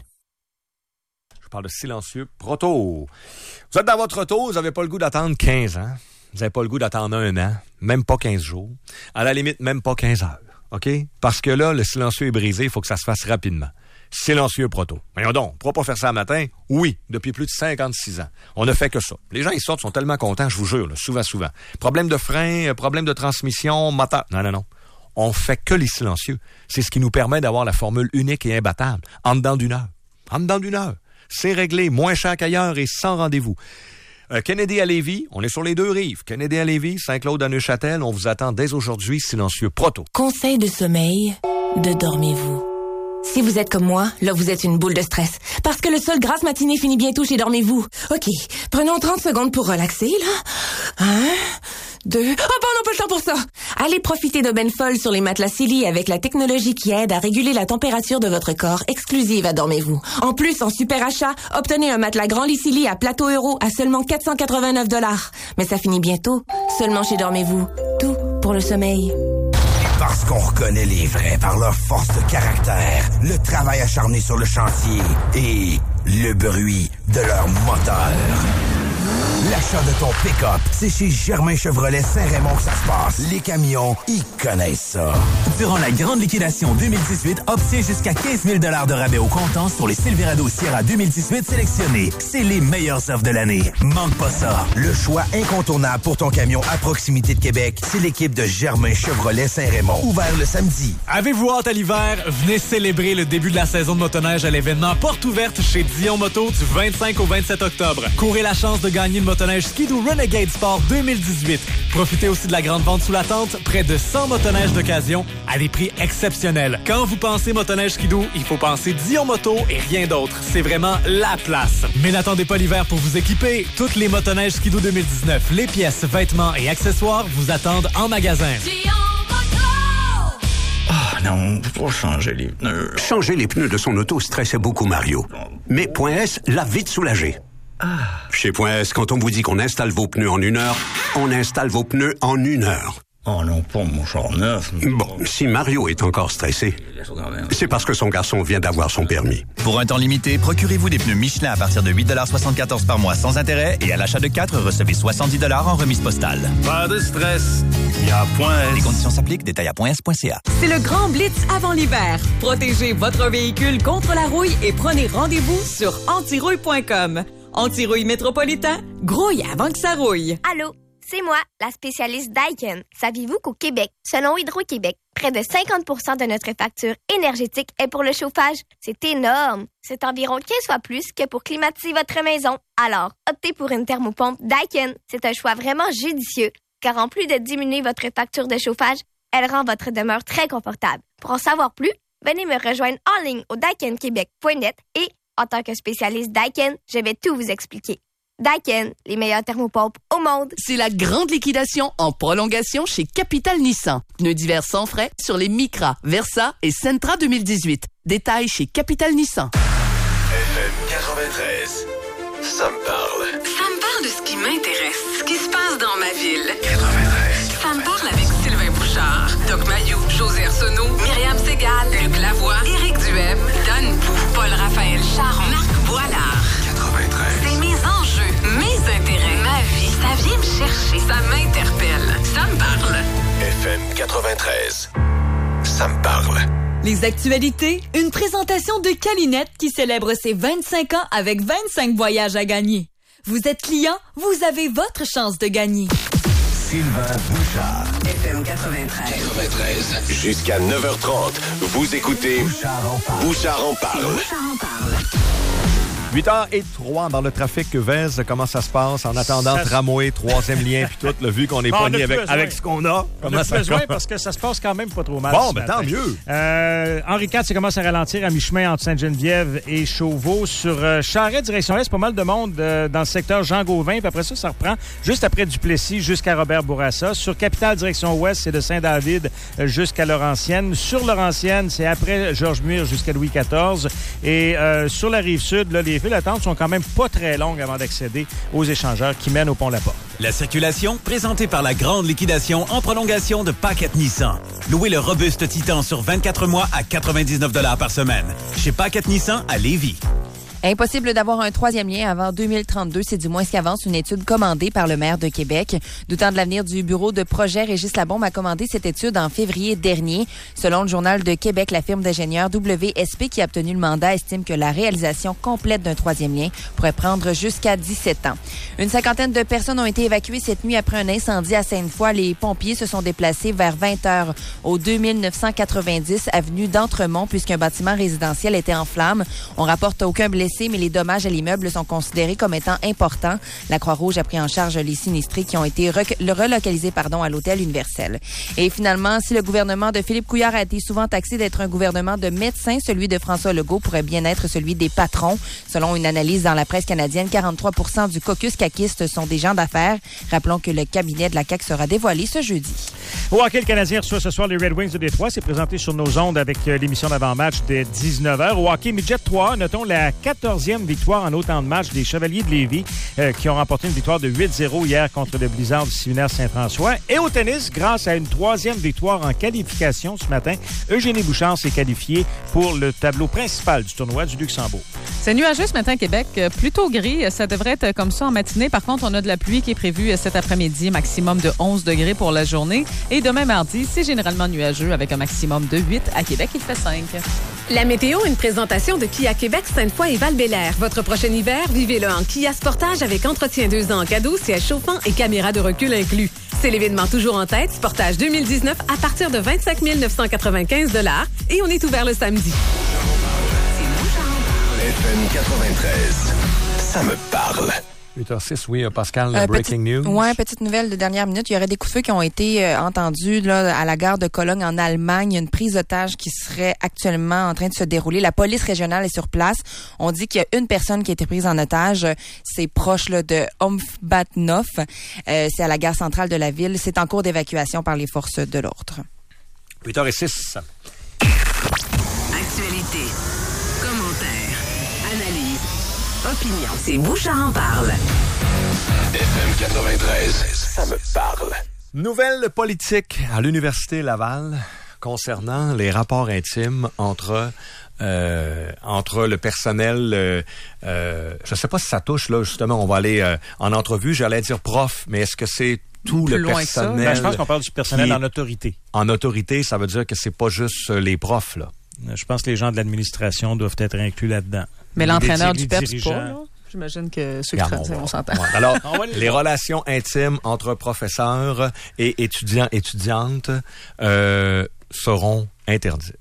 Je parle de silencieux proto. Vous êtes dans votre auto, vous n'avez pas le goût d'attendre quinze ans. Vous n'avez pas le goût d'attendre un an, même pas quinze jours. À la limite, même pas quinze heures. OK? Parce que là, le silencieux est brisé, il faut que ça se fasse rapidement. Silencieux proto. Voyons donc, on ne pourra pas faire ça le matin? Oui, depuis plus de cinquante-six ans. On ne fait que ça. Les gens, ils sortent, sont tellement contents, je vous jure, là, souvent, souvent. Problème de frein, problème de transmission, moteur. Non, non, non. On fait que les silencieux. C'est ce qui nous permet d'avoir la formule unique et imbattable. En dedans d'une heure. En dedans d'une heure. C'est réglé, moins cher qu'ailleurs et sans rendez-vous. Euh, Kennedy à Lévis, on est sur les deux rives. Kennedy à Lévis, Saint-Claude à Neuchâtel, on vous attend dès aujourd'hui, silencieux proto. Conseil de sommeil, de dormez-vous. Si vous êtes comme moi, là vous êtes une boule de stress. Parce que le sol grasse matinée finit bientôt chez Dormez-vous. OK, prenons trente secondes pour relaxer, là. Un, deux... Oh, bon, on n'a pas le temps pour ça! Allez profiter de Benfol sur les matelas Silly avec la technologie qui aide à réguler la température de votre corps, exclusive à Dormez-vous. En plus, en super achat, obtenez un matelas Grand Lit Silly à plateau euro à seulement quatre cent quatre-vingt-neuf dollars. Mais ça finit bientôt, seulement chez Dormez-vous. Tout pour le sommeil. Parce qu'on reconnaît les vrais par leur force de caractère, le travail acharné sur le chantier et le bruit de leur moteur. L'achat de ton pick-up, c'est chez Germain Chevrolet Saint-Raymond que ça se passe. Les camions, ils connaissent ça. Durant la grande liquidation deux mille dix-huit, obtiens jusqu'à quinze mille dollars de rabais au comptant sur les Silverado Sierra deux mille dix-huit sélectionnés. C'est les meilleures offres de l'année. Manque pas ça. Le choix incontournable pour ton camion à proximité de Québec, c'est l'équipe de Germain Chevrolet Saint-Raymond. Ouvert le samedi. Avez-vous hâte à l'hiver? Venez célébrer le début de la saison de motoneige à l'événement Porte ouverte chez Dion Moto du vingt-cinq au vingt-sept octobre. Courez la chance de gagner le motoneige Ski-Doo Renegade Sport deux mille dix-huit. Profitez aussi de la grande vente sous la tente, près de cent motoneiges d'occasion à des prix exceptionnels. Quand vous pensez motoneige Ski-Doo, il faut penser Dion Moto et rien d'autre. C'est vraiment la place. Mais n'attendez pas l'hiver pour vous équiper. Toutes les motoneiges Ski-Doo deux mille dix-neuf, les pièces, vêtements et accessoires vous attendent en magasin. Dion Moto! Ah, non, faut changer les pneus. Changer les pneus de son auto stressait beaucoup Mario. Mais Point S l'a vite soulagé. Ah. Chez Point S, quand on vous dit qu'on installe vos pneus en une heure, on installe vos pneus en une heure. Oh non, pas mon char neuf. Bon, si Mario est encore stressé, c'est parce que son garçon vient d'avoir son permis. Pour un temps limité, procurez-vous des pneus Michelin à partir de huit dollars soixante-quatorze par mois sans intérêt et à l'achat de quatre, recevez soixante-dix dollars en remise postale. Pas de stress, il y a Point S. Les conditions s'appliquent, détails à point s point c a. C'est le grand blitz avant l'hiver. Protégez votre véhicule contre la rouille et prenez rendez-vous sur antirouille point com. Antirouille métropolitain, grouille avant que ça rouille. Allô? C'est moi, la spécialiste Daikin. Saviez-vous qu'au Québec, selon Hydro-Québec, près de cinquante pour cent de notre facture énergétique est pour le chauffage? C'est énorme! C'est environ quinze fois plus que pour climatiser votre maison. Alors, optez pour une thermopompe Daikin. C'est un choix vraiment judicieux, car en plus de diminuer votre facture de chauffage, elle rend votre demeure très confortable. Pour en savoir plus, venez me rejoindre en ligne au daikin québec point net et, en tant que spécialiste Daikin, je vais tout vous expliquer. Daikin, les meilleures thermopompes au monde. C'est la grande liquidation en prolongation chez Capital Nissan. Pneus d'hiver sans frais sur les Micra, Versa et Sentra deux mille dix-huit. Détails chez Capital Nissan. F M quatre-vingt-treize. Ça me parle. Ça me parle de ce qui m'intéresse, ce qui se passe dans ma ville. quatre-vingt-treize. Ça me parle avec Sylvain Bouchard, Doc Mayou, José Arsenault, Myriam Ségal, Luc Lavoie, Éric Duhem, Dan Pou, Paul-Raphaël Charon, Marc Boilard. quatre-vingt-treize. C'est mes enjeux, mes intérêts, ma vie. Ça vient me chercher, ça m'interpelle. Ça me parle. F M quatre-vingt-treize. Ça me parle. Les actualités, une présentation de Calinette qui célèbre ses vingt-cinq ans avec vingt-cinq voyages à gagner. Vous êtes client, vous avez votre chance de gagner. Sylvain Bouchard. F M quatre-vingt-treize. quatre-vingt-treize. Jusqu'à neuf heures trente, vous écoutez Bouchard en parle. Bouchard en parle. Bouchard en parle. huit heures zéro trois dans le trafic Vez, comment ça se passe en attendant Ça... tramway, troisième lien puis tout, là, vu qu'on est bon, pogné avec, avec ce qu'on a. On comment a ça besoin commence? parce que ça se passe quand même pas trop mal. Bon, ben tant mieux. Euh, Henri quatre, ça commence à ralentir à mi-chemin entre Sainte-Geneviève et Chauveau. Sur euh, Charest, direction Est, pas mal de monde euh, dans le secteur Jean-Gauvin. Puis après ça, ça reprend juste après Duplessis jusqu'à Robert-Bourassa. Sur Capitale, direction Ouest, c'est de Saint-David euh, jusqu'à Laurentienne. Sur Laurentienne, c'est après Georges-Muir jusqu'à Louis quatorze. Et euh, sur la Rive-Sud, là, les files d'attente sont quand même pas très longue avant d'accéder aux échangeurs qui mènent au pont La Porte. La circulation, présentée par la grande liquidation en prolongation de Paquette Nissan. Louez le robuste Titan sur vingt-quatre mois à quatre-vingt-dix-neuf dollars par semaine. Chez Paquette Nissan à Lévis. Impossible d'avoir un troisième lien avant deux mille trente-deux, c'est du moins ce qu'avance une étude commandée par le maire de Québec. Doutant de l'avenir du bureau de projet, Régis Labombe a commandé cette étude en février dernier. Selon le Journal de Québec, la firme d'ingénieurs W S P qui a obtenu le mandat estime que la réalisation complète d'un troisième lien pourrait prendre jusqu'à dix-sept ans. Une cinquantaine de personnes ont été évacuées cette nuit après un incendie à Sainte-Foy. Les pompiers se sont déplacés vers vingt heures au deux mille neuf cent quatre-vingt-dix avenue d'Entremont puisqu'un bâtiment résidentiel était en flammes. On rapporte aucun blessé, mais les dommages à l'immeuble sont considérés comme étant importants. La Croix-Rouge a pris en charge les sinistrés qui ont été rec- relocalisés pardon, à l'hôtel universel. Et finalement, si le gouvernement de Philippe Couillard a été souvent taxé d'être un gouvernement de médecins, celui de François Legault pourrait bien être celui des patrons. Selon une analyse dans la presse canadienne, quarante-trois pour cent du caucus caquiste sont des gens d'affaires. Rappelons que le cabinet de la C A Q sera dévoilé ce jeudi. Au hockey, le Canadien reçoit ce soir les Red Wings de Détroit. C'est présenté sur nos ondes avec euh, l'émission d'avant-match dès dix-neuf heures. Au hockey Midget trois, notons la quatorzième victoire en autant de matchs des Chevaliers de Lévis euh, qui ont remporté une victoire de huit zéro hier contre le Blizzard du séminaire Saint-François. Et au tennis, grâce à une troisième victoire en qualification ce matin, Eugénie Bouchard s'est qualifiée pour le tableau principal du tournoi du Luxembourg. C'est nuageux ce matin, Québec. Plutôt gris. Ça devrait être comme ça en matinée. Par contre, on a de la pluie qui est prévue cet après-midi, maximum de onze degrés pour la journée. Et demain mardi, c'est généralement nuageux avec un maximum de huit. À Québec, il fait cinq. La météo, une présentation de Kia Québec, Sainte-Foy et Val-Bélair. Votre prochain hiver, vivez-le en Kia Sportage avec entretien deux ans en cadeau, siège chauffant et caméra de recul inclus. C'est l'événement toujours en tête, Sportage deux mille dix-neuf à partir de vingt-cinq mille neuf cent quatre-vingt-quinze dollars et on est ouvert le samedi. F M quatre-vingt-treize. Ça me parle. huit heures six, oui, Pascal, euh, breaking petite, news. Oui, petite nouvelle de dernière minute. Il y aurait des coups de feu qui ont été euh, entendus là, à la gare de Cologne en Allemagne. Il y a une prise d'otage qui serait actuellement en train de se dérouler. La police régionale est sur place. On dit qu'il y a une personne qui a été prise en otage. C'est proche là, de Hombatnov. Euh, c'est à la gare centrale de la ville. C'est en cours d'évacuation par les forces de l'ordre. huit heures six. Actualité, commentaires, analyse, opinion. C'est Bouchard en parle. F M quatre-vingt-treize, ça me parle. Nouvelle politique à l'Université Laval concernant les rapports intimes entre euh, entre le personnel. Euh, euh, je ne sais pas si ça touche, là, justement, on va aller euh, en entrevue. J'allais dire prof, mais est-ce que c'est tout Plus le loin personnel? Que ça. Ben, je pense qu'on parle du personnel est, en autorité. En autorité, ça veut dire que c'est pas juste les profs, là. Je pense que les gens de l'administration doivent être inclus là-dedans. Mais les l'entraîneur les du P E P, c'est dirigeants. pas, là? J'imagine que ceux qui Regarde, travaillent, on, on s'entend. Ouais. Alors, les relations intimes entre professeurs et étudiants étudiantes euh, seront interdites.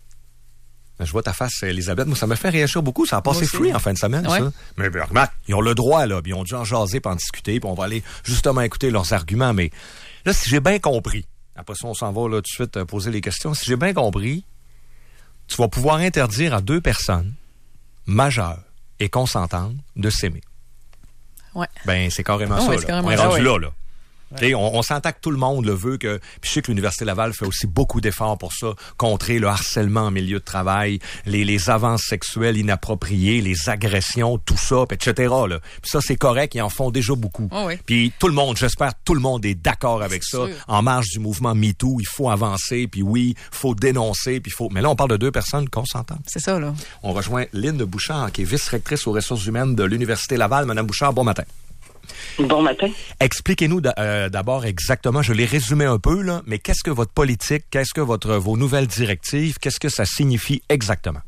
Je vois ta face, Elisabeth. Moi, ça me fait réagir beaucoup. Ça a passé free en fin de semaine, ouais. ça. Mais ben, remarque, ils ont le droit, là. Ils ont dû en jaser puis en discuter. Puis on va aller justement écouter leurs arguments. Mais là, si j'ai bien compris, après ça, on s'en va là tout de suite poser les questions. Si j'ai bien compris, tu vas pouvoir interdire à deux personnes majeures et consentantes de s'aimer. Ouais. Ben, c'est carrément oh, ça. Ouais, là. c'est carrément on est ça, rendu ouais. là, là. Ouais. On, on s'entend que tout le monde le veut. Que, puis je sais que l'Université Laval fait aussi beaucoup d'efforts pour ça, contrer le harcèlement en milieu de travail, les, les avances sexuelles inappropriées, les agressions, tout ça, et cetera. Là. Puis ça, c'est correct, ils en font déjà beaucoup. Oh oui. Puis tout le monde, j'espère, tout le monde est d'accord avec c'est ça. sûr. En marge du mouvement MeToo, il faut avancer, puis oui, il faut dénoncer, puis faut. Mais là, on parle de deux personnes consentantes. C'est ça, là. On rejoint Lynne Bouchard, qui est vice-rectrice aux ressources humaines de l'Université Laval. Madame Bouchard, bon matin. Bon matin. Expliquez-nous euh, d'abord exactement, je l'ai résumé un peu, là, mais qu'est-ce que votre politique, qu'est-ce que votre vos nouvelles directives, qu'est-ce que ça signifie exactement?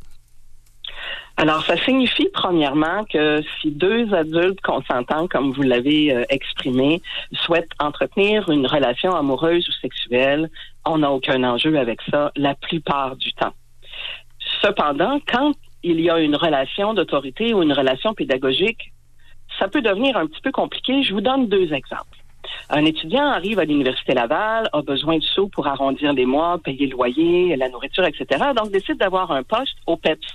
Alors, ça signifie, premièrement, que si deux adultes consentants, comme vous l'avez euh, exprimé, souhaitent entretenir une relation amoureuse ou sexuelle, on n'a aucun enjeu avec ça la plupart du temps. Cependant, quand il y a une relation d'autorité ou une relation pédagogique, ça peut devenir un petit peu compliqué. Je vous donne deux exemples. Un étudiant arrive à l'Université Laval, a besoin de sous pour arrondir les mois, payer le loyer, la nourriture, et cetera. Donc, décide d'avoir un poste au P E P S.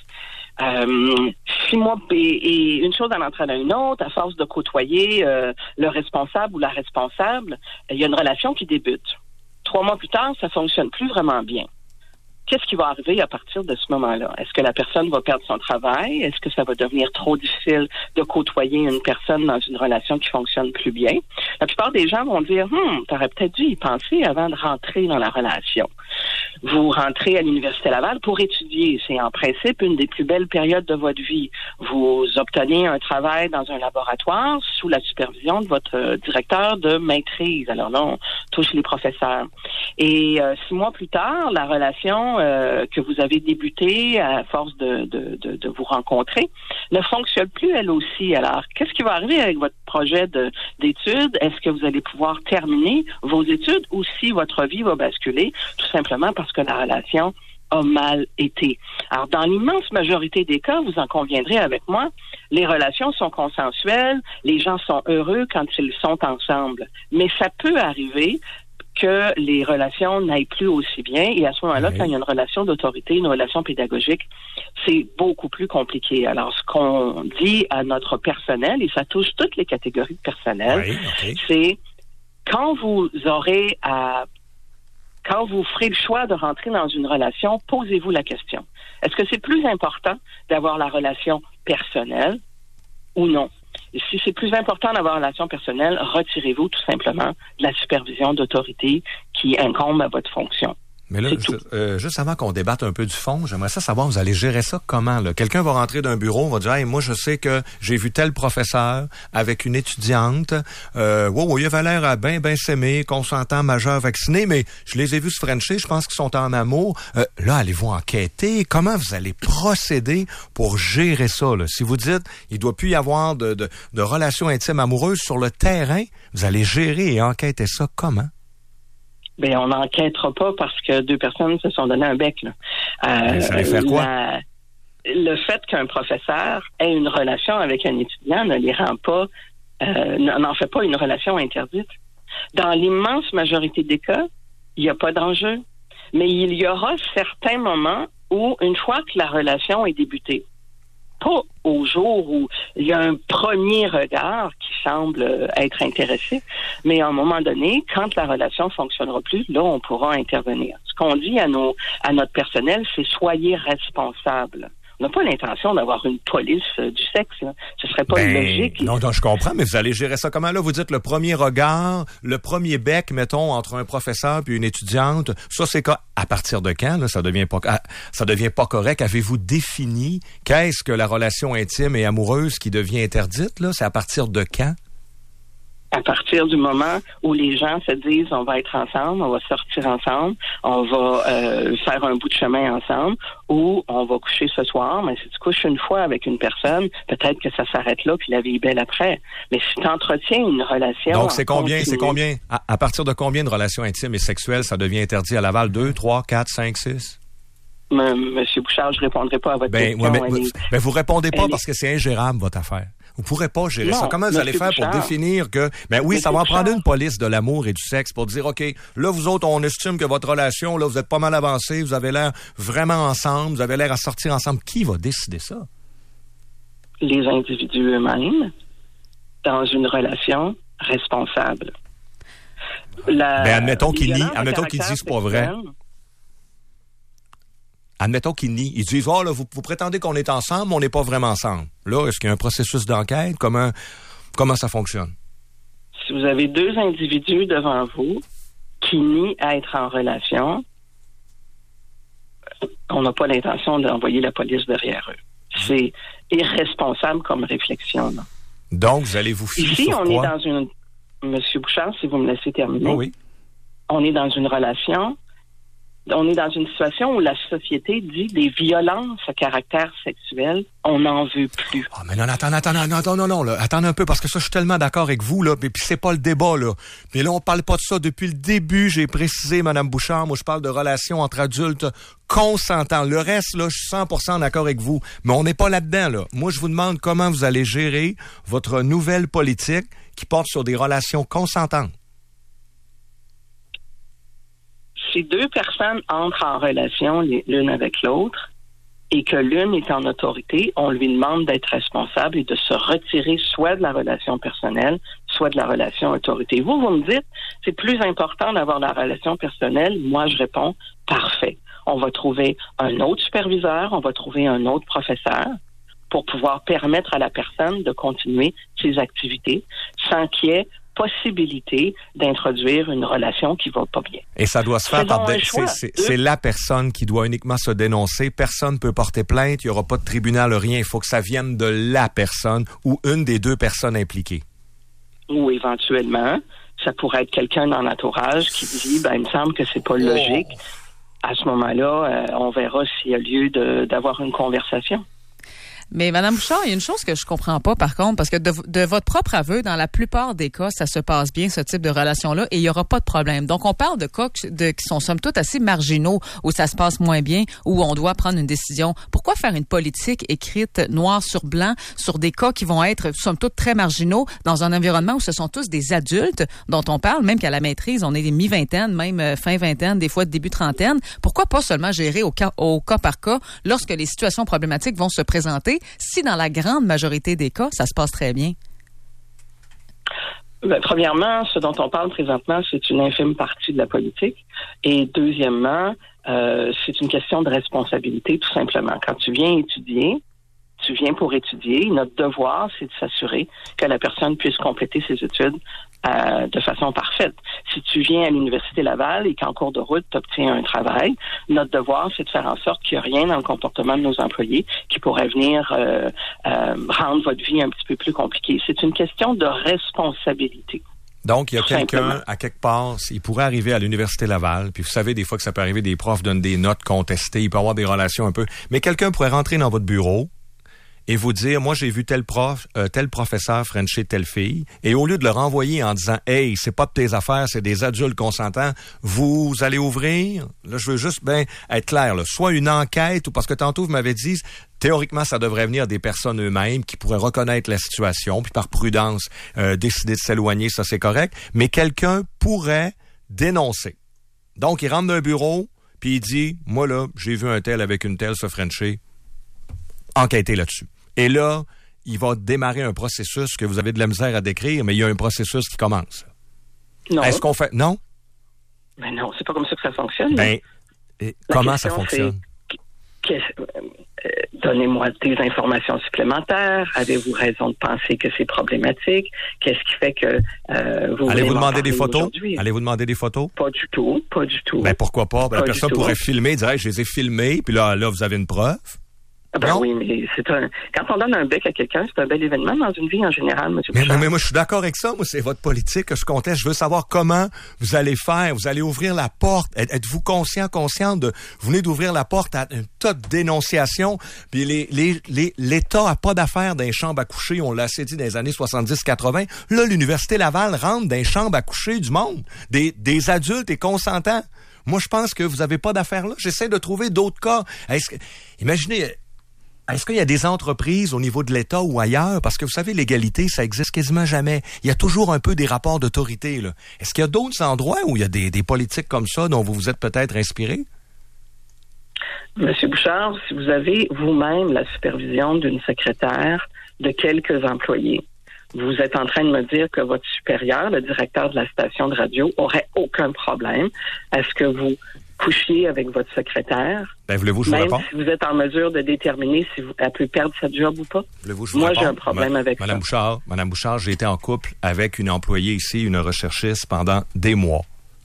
Euh, six mois, et, et une chose en entraîne à une autre, à force de côtoyer euh, le responsable ou la responsable, il y a une relation qui débute. Trois mois plus tard, ça fonctionne plus vraiment bien. Qu'est-ce qui va arriver à partir de ce moment-là? Est-ce que la personne va perdre son travail? Est-ce que ça va devenir trop difficile de côtoyer une personne dans une relation qui fonctionne plus bien? La plupart des gens vont dire, hum, t'aurais peut-être dû y penser avant de rentrer dans la relation. Vous rentrez à l'Université Laval pour étudier. C'est en principe une des plus belles périodes de votre vie. Vous obtenez un travail dans un laboratoire sous la supervision de votre directeur de maîtrise. Alors là, on touche les professeurs. Et euh, six mois plus tard, la relation euh, que vous avez débutée à force de, de, de, de vous rencontrer ne fonctionne plus elle aussi. Alors, qu'est-ce qui va arriver avec votre projet de, d'études? Est-ce que vous allez pouvoir terminer vos études ou si votre vie va basculer tout simplement parce que la relation a mal été? Alors, dans l'immense majorité des cas, vous en conviendrez avec moi, les relations sont consensuelles, les gens sont heureux quand ils sont ensemble. Mais ça peut arriver que les relations n'aillent plus aussi bien. Et à ce moment-là, oui. Quand il y a une relation d'autorité, une relation pédagogique, c'est beaucoup plus compliqué. Alors, ce qu'on dit à notre personnel, et ça touche toutes les catégories de personnel, oui, okay. c'est quand vous aurez à... Quand vous ferez le choix de rentrer dans une relation, posez-vous la question. Est-ce que c'est plus important d'avoir la relation personnelle ou non? Et si c'est plus important d'avoir une relation personnelle, retirez-vous tout simplement de la supervision d'autorité qui incombe à votre fonction. Mais là, je, euh, juste avant qu'on débatte un peu du fond, j'aimerais ça savoir, vous allez gérer ça comment, là? Quelqu'un va rentrer d'un bureau, va dire, hey, moi, je sais que j'ai vu tel professeur avec une étudiante, euh, wow, wow, il avait l'air à bien, bien s'aimer, consentant, majeur, vacciné, mais je les ai vus se frencher, je pense qu'ils sont en amour. Euh, là, allez-vous enquêter? Comment vous allez procéder pour gérer ça, là? Si vous dites, il doit plus y avoir de, de, de relations intimes amoureuses sur le terrain, vous allez gérer et enquêter ça comment? Ben, on n'enquêtera pas parce que deux personnes se sont donné un bec, là. Euh, ça allait faire quoi? La, le fait qu'un professeur ait une relation avec un étudiant ne les rend pas, euh, n'en fait pas une relation interdite. Dans l'immense majorité des cas, il n'y a pas d'enjeu. Mais il y aura certains moments où, une fois que la relation est débutée, pas au jour où il y a un premier regard qui semblent euh, être intéressés. Mais à un moment donné, quand la relation fonctionnera plus, là, on pourra intervenir. Ce qu'on dit à nos à notre personnel, c'est soyez responsables. On n'a pas l'intention d'avoir une police euh, du sexe. Là. Ce serait pas ben, logique. Non, non, je comprends, mais vous allez gérer ça comment là? Vous dites le premier regard, le premier bec, mettons, entre un professeur puis une étudiante. Ça, c'est quoi? À partir de quand, là, ça devient pas, ça devient pas correct? Avez-vous défini qu'est-ce que la relation intime et amoureuse qui devient interdite, là? C'est à partir de quand? À partir du moment où les gens se disent on va être ensemble, on va sortir ensemble, on va euh, faire un bout de chemin ensemble, ou on va coucher ce soir, mais si tu couches une fois avec une personne, peut-être que ça s'arrête là, puis la vie est belle après. Mais si tu entretiens une relation... Donc c'est combien, continu, c'est combien? À, à partir de combien de relations intimes et sexuelles ça devient interdit à Laval? Deux, trois, quatre, cinq, six? Monsieur Bouchard, je répondrai pas à votre ben, question. Ouais, mais, elle est, ben vous répondez pas elle parce que c'est ingérable, votre affaire. Vous pourrez pas gérer non, ça. Comment vous allez faire Bouchard, pour définir que... Ben oui, Monsieur ça va en Bouchard. prendre une police de l'amour et du sexe pour dire, OK, là, vous autres, on estime que votre relation, là, vous êtes pas mal avancé, vous avez l'air vraiment ensemble, vous avez l'air à sortir ensemble. Qui va décider ça? Les individus eux-mêmes, dans une relation responsable. La, ben admettons qu'ils nient, violence à admettons qu'ils disent c'est pas vrai. sexuel, Admettons qu'ils nient. Ils disent, oh, là, vous, vous prétendez qu'on est ensemble, mais on n'est pas vraiment ensemble. Là, est-ce qu'il y a un processus d'enquête? Comment, comment ça fonctionne? Si vous avez deux individus devant vous qui nient être en relation, on n'a pas l'intention d'envoyer la police derrière eux. C'est irresponsable comme réflexion. Là. Donc, vous allez vous fier Ici, sur on quoi? est dans une... Monsieur Bouchard, si vous me laissez terminer. Oh oui. On est dans une relation... On est dans une situation où la société dit des violences à caractère sexuel, on n'en veut plus. Ah, mais non, attends, attends, non, non, non, non, là. Attendez un peu, parce que ça, je suis tellement d'accord avec vous, là, puis c'est pas le débat, là. Mais là, on parle pas de ça. Depuis le début, j'ai précisé, Madame Bouchard, moi, je parle de relations entre adultes consentants. Le reste, là, je suis cent pour cent d'accord avec vous. Mais on n'est pas là-dedans, là. Moi, je vous demande comment vous allez gérer votre nouvelle politique qui porte sur des relations consentantes. Si deux personnes entrent en relation l'une avec l'autre et que l'une est en autorité, on lui demande d'être responsable et de se retirer soit de la relation personnelle, soit de la relation autorité. Vous, vous me dites, c'est plus important d'avoir la relation personnelle. Moi, je réponds, parfait. On va trouver un autre superviseur, on va trouver un autre professeur pour pouvoir permettre à la personne de continuer ses activités sans qu'il y ait possibilité d'introduire une relation qui va pas bien. Et ça doit se faire par... Faisons un Dé- choix. c'est, c'est, c'est la personne qui doit uniquement se dénoncer. Personne ne peut porter plainte. Il n'y aura pas de tribunal, rien. Il faut que ça vienne de la personne ou une des deux personnes impliquées. Ou éventuellement, ça pourrait être quelqu'un dans l'entourage qui dit, ben, il me semble que c'est pas logique. À ce moment-là, euh, on verra s'il y a lieu de, d'avoir une conversation. Mais Madame Bouchard, il y a une chose que je comprends pas, par contre, parce que de, de votre propre aveu, dans la plupart des cas, ça se passe bien, ce type de relation-là, et il y aura pas de problème. Donc, on parle de cas de, qui sont somme toute assez marginaux, où ça se passe moins bien, où on doit prendre une décision. Pourquoi faire une politique écrite noir sur blanc sur des cas qui vont être somme toute très marginaux dans un environnement où ce sont tous des adultes dont on parle, même qu'à la maîtrise, on est des mi-vingtaine, même fin vingtaine, des fois début trentaine. Pourquoi pas seulement gérer au cas, au cas par cas lorsque les situations problématiques vont se présenter, si dans la grande majorité des cas, ça se passe très bien? Ben, premièrement, ce dont on parle présentement, c'est une infime partie de la politique. Et deuxièmement, euh, c'est une question de responsabilité, tout simplement. Quand tu viens étudier, tu viens pour étudier. Notre devoir, c'est de s'assurer que la personne puisse compléter ses études euh, de façon parfaite. Si tu viens à l'Université Laval et qu'en cours de route, tu obtiens un travail, notre devoir, c'est de faire en sorte qu'il n'y a rien dans le comportement de nos employés qui pourrait venir euh, euh, rendre votre vie un petit peu plus compliquée. C'est une question de responsabilité. Donc, il y a Tout quelqu'un, simplement. à quelque part, il pourrait arriver à l'Université Laval, puis vous savez, des fois que ça peut arriver, des profs donnent des notes contestées, il peut y avoir des relations un peu, mais quelqu'un pourrait rentrer dans votre bureau et vous dire, moi, j'ai vu tel prof, euh, tel professeur frencher telle fille, et au lieu de le renvoyer en disant, hey, c'est pas de tes affaires, c'est des adultes consentants, vous allez ouvrir, là, je veux juste, ben, être clair, là, soit une enquête, ou parce que tantôt, vous m'avez dit, théoriquement, ça devrait venir des personnes eux-mêmes qui pourraient reconnaître la situation, puis par prudence, euh, décider de s'éloigner, ça c'est correct, mais quelqu'un pourrait dénoncer. Donc, il rentre dans un bureau, puis il dit, moi là, j'ai vu un tel avec une telle se frencher, enquêtez là-dessus. Et là, il va démarrer un processus que vous avez de la misère à décrire, mais il y a un processus qui commence. Non. Est-ce qu'on fait... Non? Ben non, c'est pas comme ça que ça fonctionne. Ben, et comment ça fonctionne? Euh, donnez-moi des informations supplémentaires. Avez-vous raison de penser que c'est problématique? Qu'est-ce qui fait que euh, vous Allez-vous demander des photos? Allez-vous demander des photos? Pas du tout, pas du tout. Ben pourquoi pas? Ben, pas la personne pourrait filmer, dire hey, je les ai filmés, puis là, là, vous avez une preuve. Ben non? Oui, mais c'est un. Quand on donne un bec à quelqu'un, c'est un bel événement dans une vie en général, M. Mais, mais, mais moi, je suis d'accord avec ça. Moi, c'est votre politique que je conteste. Je veux savoir comment vous allez faire. Vous allez ouvrir la porte. Êtes-vous conscient, consciente de. Vous venez d'ouvrir la porte à un tas de dénonciations. Puis les, les, les, l'État a pas d'affaires dans les chambres à coucher. On l'a assez dit dans les années soixante-dix quatre-vingt. Là, l'Université Laval rentre dans les chambres à coucher du monde. Des, des adultes et consentants. Moi, je pense que vous avez pas d'affaires là. J'essaie de trouver d'autres cas. Est-ce que, imaginez. Est-ce qu'il y a des entreprises au niveau de l'État ou ailleurs? Parce que vous savez, l'égalité, ça existe quasiment jamais. Il y a toujours un peu des rapports d'autorité, là. Est-ce qu'il y a d'autres endroits où il y a des, des politiques comme ça dont vous vous êtes peut-être inspiré? Monsieur Bouchard, si vous avez vous-même la supervision d'une secrétaire de quelques employés, vous êtes en train de me dire que votre supérieur, le directeur de la station de radio, aurait aucun problème. Est-ce que vous couchiez avec votre secrétaire? Ben, voulez-vous que je vous Même réponde? si vous êtes en mesure de déterminer si vous, elle peut perdre sa job ou pas? Voulez-vous que je vous Moi, réponde? j'ai un problème Ma- avec Madame ça. Bouchard, Madame Bouchard, j'ai été en couple avec une employée ici, une recherchiste, pendant des mois.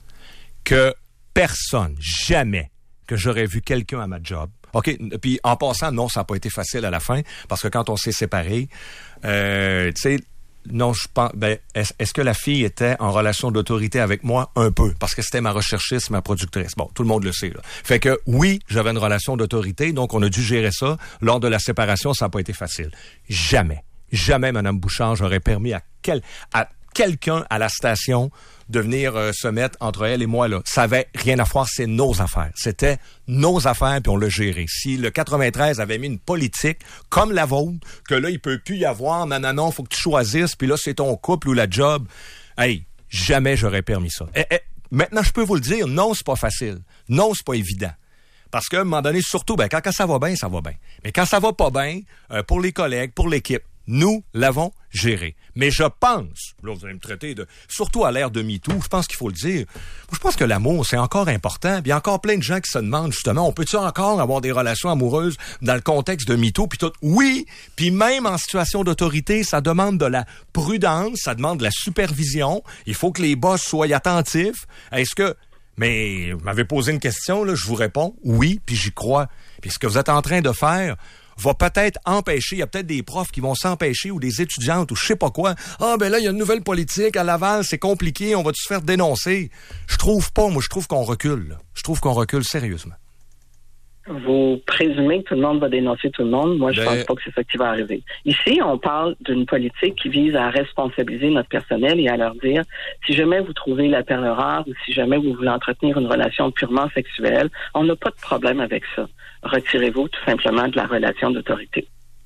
Que personne, jamais, que j'aurais vu quelqu'un à ma job. OK, puis en passant, non, ça n'a pas été facile à la fin, parce que quand on s'est séparés, euh, tu sais, non, je pense. Ben, est-ce, est-ce que la fille était en relation d'autorité avec moi? Un peu, parce que c'était ma recherchiste, ma productrice. Bon, tout le monde le sait, là. Fait que oui, j'avais une relation d'autorité, donc on a dû gérer ça. Lors de la séparation, ça n'a pas été facile. Jamais, jamais, Madame Bouchard, j'aurais permis à quel, à quelqu'un à la station de venir euh, se mettre entre elle et moi, là. Ça avait rien à voir, c'est nos affaires. C'était nos affaires, puis on l'a géré. Si le quatre-vingt-treize avait mis une politique comme la vôtre, que là, il peut plus y avoir, non, non, non, faut que tu choisisses, puis là, c'est ton couple ou la job. Hey, jamais j'aurais permis ça. Eh, eh, maintenant, je peux vous le dire, non, c'est pas facile. Non, c'est pas évident. Parce qu'à un moment donné, surtout, ben, quand, quand ça va bien, ça va bien. Mais quand ça va pas bien, euh, pour les collègues, pour l'équipe, nous l'avons géré. Mais je pense, là vous allez me traiter de, surtout à l'ère de MeToo, je pense qu'il faut le dire, je pense que l'amour, c'est encore important. Puis il y a encore plein de gens qui se demandent justement, on peut-tu encore avoir des relations amoureuses dans le contexte de MeToo? Puis tout, oui, puis même en situation d'autorité, ça demande de la prudence, ça demande de la supervision. Il faut que les boss soient attentifs. Est-ce que... Mais vous m'avez posé une question, là, je vous réponds, oui, puis j'y crois. Puis ce que vous êtes en train de faire va peut-être empêcher, il y a peut-être des profs qui vont s'empêcher ou des étudiantes ou je sais pas quoi. Ah, ben là, il y a une nouvelle politique à Laval, c'est compliqué, on va-tu se faire dénoncer? Je trouve pas, moi, je trouve qu'on recule. Là. Je trouve qu'on recule sérieusement. Vous présumez que tout le monde va dénoncer tout le monde. Moi, je ben... pense pas que c'est ça qui va arriver. Ici, on parle d'une politique qui vise à responsabiliser notre personnel et à leur dire, si jamais vous trouvez la perle rare ou si jamais vous voulez entretenir une relation purement sexuelle, on n'a pas de problème avec ça. Retirez-vous tout simplement de la relation d'autorité.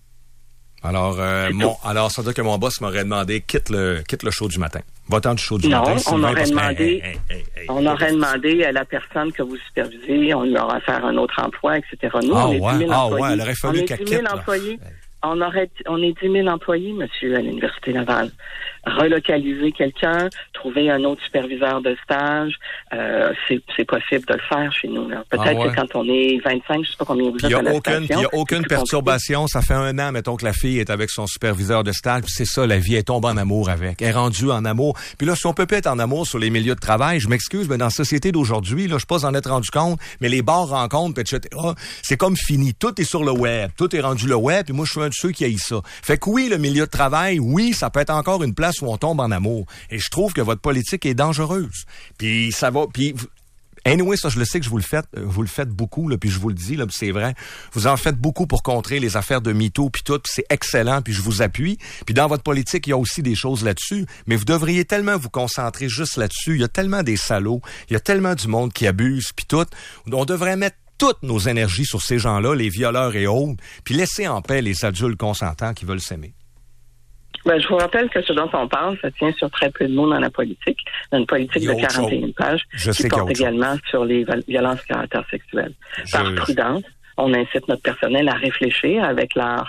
Alors, euh, mon, alors, ça veut dire que mon boss m'aurait demandé, quitte le, quitte le show du matin. Va-t'en du show du non, matin. on Sylvain, aurait demandé, que, hey, hey, hey, on aurait demandé à la personne que vous supervisez, on lui aura faire un autre emploi, et cetera. Nous, ah, on est ouais, dix mille ah, employés. ouais, elle aurait fallu on est qu'elle dix mille quitte, employés. On aurait, on est dix mille employés, monsieur, à l'Université Laval. Relocaliser quelqu'un, trouver un autre superviseur de stage, euh, c'est, c'est possible de le faire chez nous. Là. Peut-être ah ouais. que quand on est vingt-cinq, je sais pas combien vous êtes à la aucune, station. Il n'y a aucune perturbation. Compliqué. Ça fait un an, mettons, que la fille est avec son superviseur de stage. Puis c'est ça, la vie, elle tombe en amour avec. Elle est rendue en amour. Puis là, si on peut pas être en amour sur les milieux de travail, je m'excuse, mais dans la société d'aujourd'hui, là, je sais pas en être rendu compte, mais les bars rencontres, et cetera, c'est comme fini. Tout est sur le web. Tout est rendu le web. Puis moi, je suis un de ceux qui haït ça. Fait que oui, le milieu de travail, oui, ça peut être encore une place où on tombe en amour. Et je trouve que votre politique est dangereuse. Puis ça va... Puis anyway, ça, je le sais que je vous le faites, vous le faites beaucoup, là, puis je vous le dis, là, puis c'est vrai. Vous en faites beaucoup pour contrer les affaires de MeToo, puis tout, puis c'est excellent, puis je vous appuie. Puis dans votre politique, il y a aussi des choses là-dessus, mais vous devriez tellement vous concentrer juste là-dessus. Il y a tellement des salauds, il y a tellement du monde qui abuse, puis tout. On devrait mettre toutes nos énergies sur ces gens-là, les violeurs et autres, puis laisser en paix les adultes consentants qui veulent s'aimer. Ben, je vous rappelle que ce dont on parle, ça tient sur très peu de mots dans la politique. Dans une politique de quarante et une pages je qui porte également chose. sur les violences caractère sexuel. Je... Par prudence, on incite notre personnel à réfléchir avec leur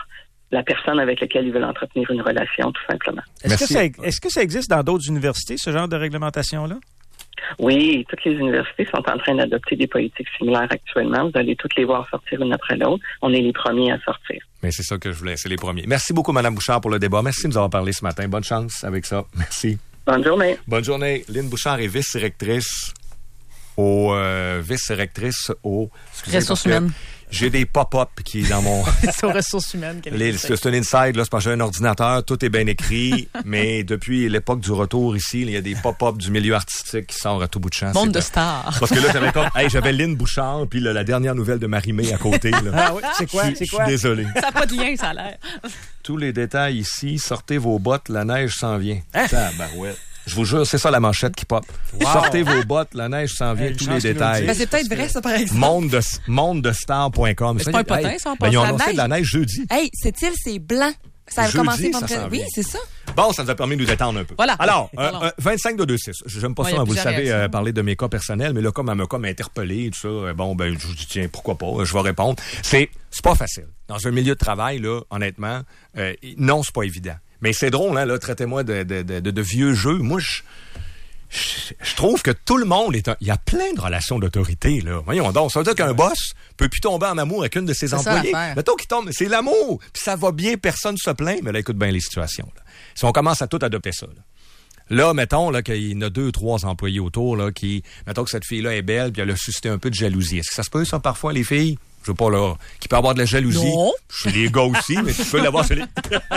la personne avec laquelle ils veulent entretenir une relation, tout simplement. Est-ce que, ça, est-ce que ça existe dans d'autres universités, ce genre de réglementation-là? Oui, toutes les universités sont en train d'adopter des politiques similaires actuellement. Vous allez toutes les voir sortir une après l'autre. On est les premiers à sortir. Mais c'est ça que je voulais, c'est les premiers. Merci beaucoup, Mme Bouchard, pour le débat. Merci de nous avoir parlé ce matin. Bonne chance avec ça. Merci. Bonne journée. Bonne journée. Lynn Bouchard est vice-directrice au euh, vice-directrice au ressources humaines. J'ai des pop-up qui est dans mon... c'est aux ressources humaines. Les, c'est un inside, là, c'est parce que j'ai un ordinateur, tout est bien écrit, mais depuis l'époque du retour ici, il y a des pop-up du milieu artistique qui sortent à tout bout de champ. Monde de stars. Parce que là, j'avais comme, hey, j'avais Lynn Bouchard, puis là, la dernière nouvelle de Marie-Mé à côté. Là. Ah oui, c'est quoi? C'est quoi? Je suis désolé. Ça n'a pas de lien, ça a l'air. Tous les détails ici, sortez vos bottes, la neige s'en vient. Hein? Tabarouette. Je vous jure, c'est ça la manchette qui pop. Wow. Sortez vos bottes, la neige s'en vient, hey, tous les détails. Ben, c'est peut-être vrai, ça, par exemple. Monde de, monde de star point com. C'est pas un potin, hey, ça, on ben, ils ont annoncé neige. de la neige jeudi. Hey, cette île, c'est blanc. Ça a jeudi, commencé ça vendredi. Oui, c'est ça. Bon, ça nous a permis de nous détendre un peu. Voilà. Alors, euh, euh, vingt-cinq de deux six. J'aime pas ouais, ça, vous le savez, réactions. euh, parler de mes cas personnels, mais là, comme elle m'a comme interpellé et tout ça, euh, bon, ben, je vous dis, tiens, pourquoi pas, je vais répondre. C'est, c'est pas facile. Dans un milieu de travail, là, honnêtement, euh, non, c'est pas évident. Mais c'est drôle, hein, là, traitez-moi de, de, de, de, de vieux jeux. Moi, je... Je, je trouve que tout le monde est un... Il y a plein de relations d'autorité, là. Voyons donc. Ça veut dire qu'un boss peut plus tomber en amour avec une de ses c'est employés. Ça, mettons qu'il tombe, c'est l'amour. Puis ça va bien, personne se plaint. Mais là, écoute bien les situations, là. Si on commence à tout adopter ça, là. Là, mettons, là, qu'il y en a deux, trois employés autour, là, qui, mettons que cette fille-là est belle, puis elle a suscité un peu de jalousie. Est-ce que ça se peut, ça, parfois, les filles? Je veux pas, là, qui peut avoir de la jalousie. Non. Chez les gars aussi, mais tu peux l'avoir chez les...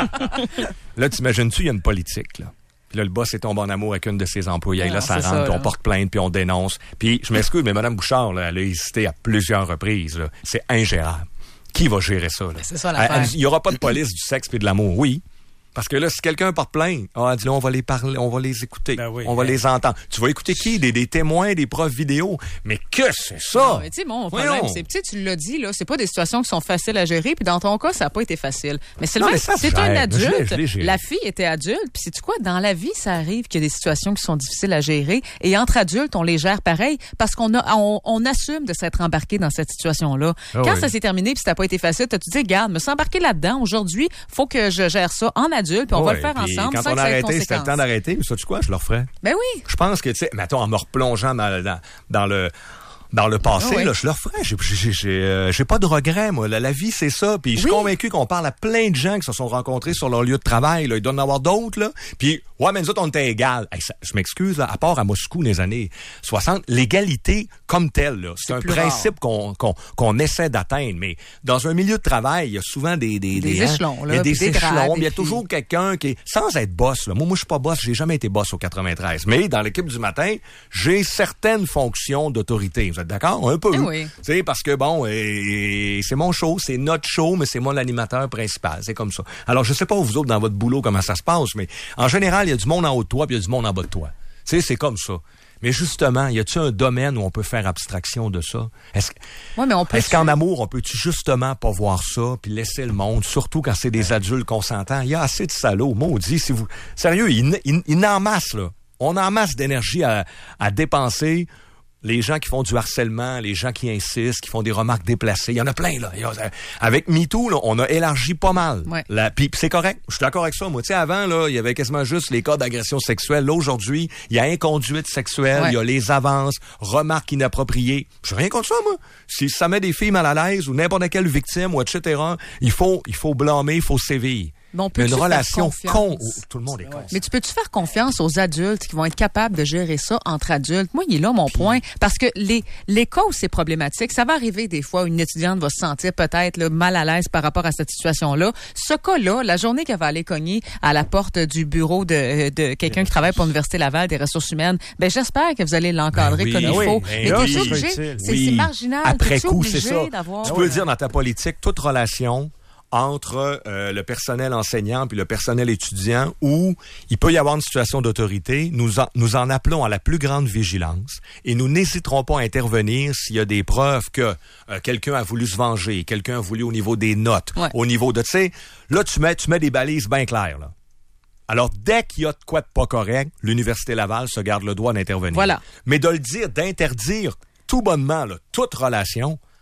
Là, t'imagines-tu, il y a une politique, là. Puis là, le boss est tombé en amour avec une de ses employés. Ah, là, ça rentre, ça, puis là. on porte plainte, puis on dénonce. Puis, je m'excuse, mais Mme Bouchard, là, elle a hésité à plusieurs reprises. Là. C'est ingérable. Qui va gérer ça? Là? C'est ça l'affaire. Il n'y aura pas de police du sexe et de l'amour. Oui. Parce que là, si quelqu'un porte plainte, ah, dis-le, on va les parler, on va les écouter, ben oui, on va hein. les entendre. Tu vas écouter qui? Des, des témoins, des preuves vidéo. Mais que c'est ça? Non, mais tu sais, mon problème, Voyons. c'est, tu sais, tu l'as dit, là, c'est pas des situations qui sont faciles à gérer, puis dans ton cas, ça n'a pas été facile. Mais Non, Sylvain, mais ça se c'est un gère. Je l'ai- adulte, je l'ai géré. la fille était adulte, puis c'est quoi, dans la vie, ça arrive qu'il y a des situations qui sont difficiles à gérer, et entre adultes, on les gère pareil, parce qu'on a, on, on assume de s'être embarqué dans cette situation-là. Ah Quand oui. ça s'est terminé, puis ça n'a pas été facile, t'as-tu dit, regarde, me s'embarquer là-dedans, aujourd'hui, faut que je gère ça en adulte, puis on va Ouais, le faire puis ensemble, quand sans on que a ça ait de arrêté, c'était le temps conséquences. d'arrêter. Ça, tu quoi? Je le referais. Ben oui. Je pense que, tu sais, mettons, en me replongeant dans, dans, dans le... Dans le passé, Ah ouais. là, je le referais. J'ai, j'ai, j'ai, euh, j'ai pas de regrets, moi. La, la vie, c'est ça. Puis je suis Oui. convaincu qu'on parle à plein de gens qui se sont rencontrés sur leur lieu de travail. Là. Il doit y en avoir d'autres, là. Puis, ouais, mais nous autres, on était égales. Hey, ça- je m'excuse, là, à part à Moscou, dans les années soixante, l'égalité comme telle, là, c'est, C'est un plus principe qu'on, qu'on, qu'on essaie d'atteindre. Mais dans un milieu de travail, il y a souvent des... Des, Des hein, échelons, là, il y a des, puis des échelons. grades, Il y a et toujours quelqu'un qui est... Sans être boss, là. Moi, moi, je suis pas boss. J'ai jamais été boss au quatre-vingt-treize. Mais dans l'équipe du matin, j'ai certaines fonctions d'autorité. Vous êtes d'accord? Un peu. Eh oui. Tu sais, parce que bon, et, et c'est mon show, c'est notre show, mais c'est moi l'animateur principal. C'est comme ça. Alors, je sais pas vous autres dans votre boulot comment ça se passe, mais en général, il y a du monde en haut de toi, puis il y a du monde en bas de toi. Tu sais, c'est comme ça. Mais justement, y a-t-il un domaine où on peut faire abstraction de ça? Est-ce, Ouais, mais on peut. est-ce qu'en amour, on peut-tu justement pas voir ça, puis laisser le monde, surtout quand c'est des adultes consentants? Il y a assez de salauds, maudit, si vous... Sérieux, il, il, il en masse, là. On en masse d'énergie à, à dépenser. Les gens qui font du harcèlement, les gens qui insistent, qui font des remarques déplacées, il y en a plein, là. Il y a- avec MeToo, là, on a élargi pas mal. Ouais. La, puis c'est correct, je suis d'accord avec ça. Moi, tu sais, avant, là, il y avait quasiment juste les cas d'agression sexuelle. Là, aujourd'hui, il y a inconduite sexuelle, Ouais. il y a les avances, remarques inappropriées. J'ai rien contre ça, moi. Si ça met des filles mal à l'aise ou n'importe quelle victime ou et cetera, il faut, il faut blâmer, il faut sévir. Mais on peut Mais une faire relation confiance? con, où tout le monde est con. Mais tu peux-tu faire confiance aux adultes qui vont être capables de gérer ça entre adultes? Moi, il est là mon point. Parce que les, les cas où c'est problématique, ça va arriver des fois où une étudiante va se sentir peut-être là, mal à l'aise par rapport à cette situation-là. Ce cas-là, la journée qu'elle va aller cogner à la porte du bureau de, de quelqu'un qui travaille pour l'Université Laval des ressources humaines, ben j'espère que vous allez l'encadrer Ben oui, comme ben il oui, faut. ben Mais oui. t'es obligé, Oui. c'est, Oui. c'est marginal. Après T'es-tu coup, c'est obligé ça. d'avoir... Tu peux dire dans ta politique toute relation entre euh, le personnel enseignant puis le personnel étudiant où il peut y avoir une situation d'autorité, nous en, nous en appelons à la plus grande vigilance et nous n'hésiterons pas à intervenir s'il y a des preuves que euh, quelqu'un a voulu se venger, quelqu'un a voulu au niveau des notes, Ouais. au niveau de, tu sais, là tu mets, tu mets des balises bien claires, là. Alors, dès qu'il y a de quoi de pas correct, l'Université Laval se garde le droit d'intervenir. Voilà. Mais de le dire, d'interdire tout bonnement, là, toute relation,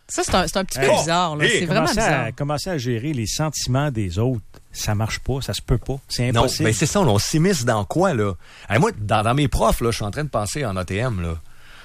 Ça, c'est un, c'est un petit peu Hey. bizarre. Là. Hey, C'est vraiment commencer bizarre. À, commencer à gérer les sentiments des autres, ça marche pas, ça se peut pas. C'est Non, impossible. ben c'est ça, on s'immisce dans quoi, là? Hey, moi, dans, dans mes profs, là, je suis en train de penser en A T M, là.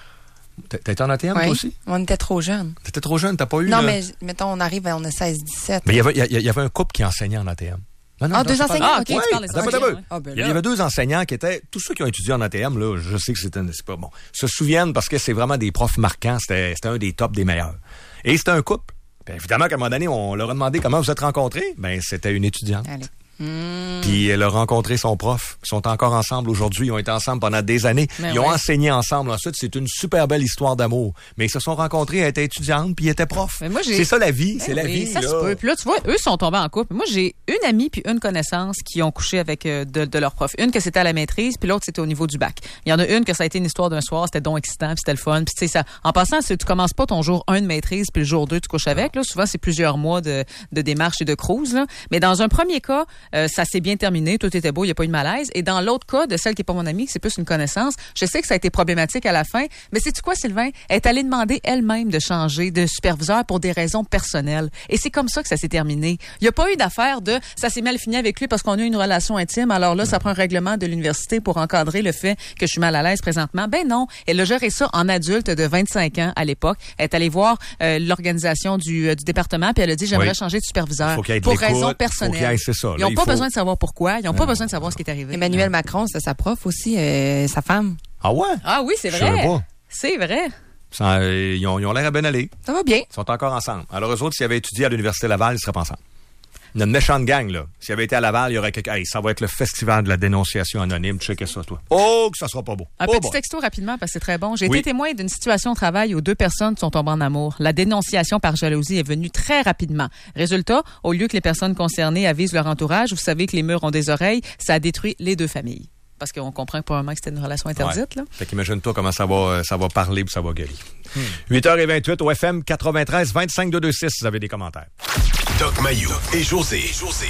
T'as t'as été en A T M, Oui, toi aussi? on était trop jeunes. T'étais trop jeune, t'as pas eu, Non, là? mais mettons, on arrive, on a seize dix-sept. Mais il y avait, il y, il y avait un couple qui enseignait en A T M. Non, non, Ah, non, deux je parle- enseignants? Ah, OK, oui, tu parles des attends, enseignants, attends, ouais. Ah, ben Il y là. avait deux enseignants qui étaient, tous ceux qui ont étudié en A T M, là, je sais que c'était, c'est pas bon, se souviennent parce que c'est vraiment des profs marquants, c'était, c'était un des tops des meilleurs. Et c'était un couple. Bien, évidemment qu'à un moment donné, on leur a demandé comment vous êtes rencontrés. Ben, c'était une étudiante. Allez. Mmh. Puis elle a rencontré son prof. Ils sont encore ensemble aujourd'hui. Ils ont été ensemble pendant des années. Mais ils ont ouais. enseigné ensemble. Ensuite, c'est une super belle histoire d'amour. Mais ils se sont rencontrés, elle était étudiante, puis ils étaient profs. Mais moi, j'ai- C'est ça la vie, Ben c'est la oui, vie. ça là. se peut. Puis là, tu vois, eux sont tombés en couple. Moi, j'ai une amie puis une connaissance qui ont couché avec euh, de, de leur prof. Une que c'était à la maîtrise, puis l'autre c'était au niveau du bac. Il y en a une que ça a été une histoire d'un soir, c'était donc excitant, puis c'était le fun. Puis tu sais ça. En passant, c'est- tu commences pas ton jour un de maîtrise, puis le jour deux tu couches avec. Là, souvent c'est plusieurs mois de, de démarche et de cruise. Là. Mais dans un premier cas, euh, ça s'est bien terminé, tout était beau, il y a pas eu de malaise. Et dans l'autre cas, de celle qui est pas mon amie, c'est plus une connaissance. Je sais que ça a été problématique à la fin, mais sais-tu quoi, Sylvain? Elle est allée demander elle-même de changer de superviseur pour des raisons personnelles. Et c'est comme ça que ça s'est terminé. Il n'y a pas eu d'affaire de ça s'est mal fini avec lui parce qu'on a eu une relation intime. Alors là, ça prend un règlement de l'université pour encadrer le fait que je suis mal à l'aise présentement. Ben non. Elle a géré ça en adulte de vingt-cinq ans à l'époque. Elle est allée voir euh, l'organisation du, euh, du département puis elle a dit j'aimerais Oui. changer de superviseur Faut qu'il y ait de pour l'écoute, raisons faut personnelles. qu'il y ait- c'est ça, là, Ils n'ont il pas faut- besoin de savoir pourquoi. Ils n'ont pas besoin de savoir ce qui est arrivé. Emmanuel Macron, c'était sa prof aussi, euh, sa femme. Ah ouais? Ah oui, c'est Je vrai. savais pas. C'est vrai. Ça, euh, ils ont, ils ont l'air à bien aller. Ça va bien. Ils sont encore ensemble. Alors, eux autres, s'ils avaient étudié à l'Université Laval, ils seraient pas ensemble. Il y a une méchante gang, là. S'ils avaient été à Laval, il y aurait quelqu'un. Hey, ça va être le festival de la dénonciation anonyme. Checkez ça, toi. Oh, que ça sera pas beau. Un Oh, petit bon. texto rapidement parce que c'est très bon. J'ai Oui. été témoin d'une situation au travail où deux personnes sont tombées en amour. La dénonciation par jalousie est venue très rapidement. Résultat, au lieu que les personnes concernées avisent leur entourage, vous savez que les murs ont des oreilles, ça a détruit les deux familles. Parce qu'on comprend probablement que c'était une relation interdite, là. Fait qu'imagine-toi comment ça va, euh, ça va parler puis ça va gueuler. huit heures vingt-huit au F M quatre-vingt-treize vingt-cinq deux deux six si vous avez des commentaires. Doc Mayou et José. José.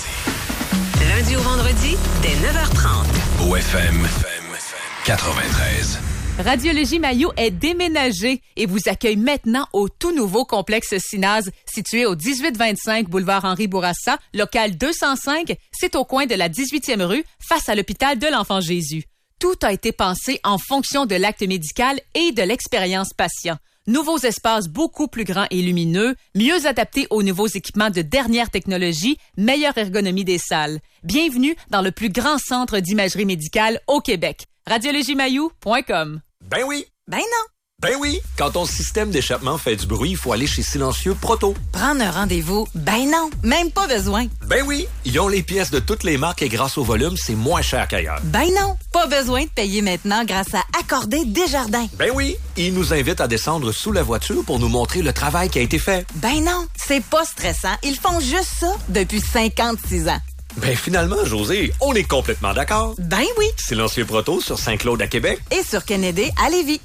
Lundi au vendredi, dès neuf heures trente. Au F M quatre-vingt-treize. Radiologie Maillot est déménagé et vous accueille maintenant au tout nouveau complexe Cinaz, situé au dix-huit vingt-cinq boulevard Henri Bourassa, local deux cent cinq. C'est au coin de la dix-huitième rue, face à l'hôpital de l'Enfant Jésus. Tout a été pensé en fonction de l'acte médical et de l'expérience patient. Nouveaux espaces beaucoup plus grands et lumineux, mieux adaptés aux nouveaux équipements de dernière technologie, meilleure ergonomie des salles. Bienvenue dans le plus grand centre d'imagerie médicale au Québec. radiologie maillot point com. Ben oui. Ben non. Ben oui. Quand ton système d'échappement fait du bruit, il faut aller chez Silencieux Proto. Prendre un rendez-vous? Ben non. Même pas besoin. Ben oui. Ils ont les pièces de toutes les marques et grâce au volume, c'est moins cher qu'ailleurs. Ben non. Pas besoin de payer maintenant grâce à Accordé Desjardins. Ben oui. Ils nous invitent à descendre sous la voiture pour nous montrer le travail qui a été fait. Ben non. C'est pas stressant. Ils font juste ça depuis cinquante-six ans. Ben finalement, José, on est complètement d'accord. Ben oui. Silencieux Proto sur Saint-Claude à Québec. Et sur Kennedy à Lévis.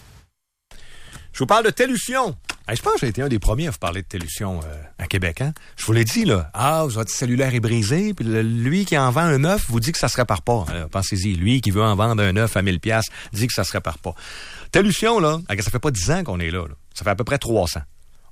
Je vous parle de Tellution. Hey, je pense que j'ai été un des premiers à vous parler de Tellution euh, à Québec. Hein? Je vous l'ai dit, là. Ah, votre cellulaire est brisé, puis le- lui qui en vend un neuf vous dit que ça se répare pas. Alors, pensez-y, lui qui veut en vendre un neuf à mille piastres dit que ça se répare pas. Tellution, là, ça fait pas dix ans qu'on est là, là. Ça fait à peu près trois cents.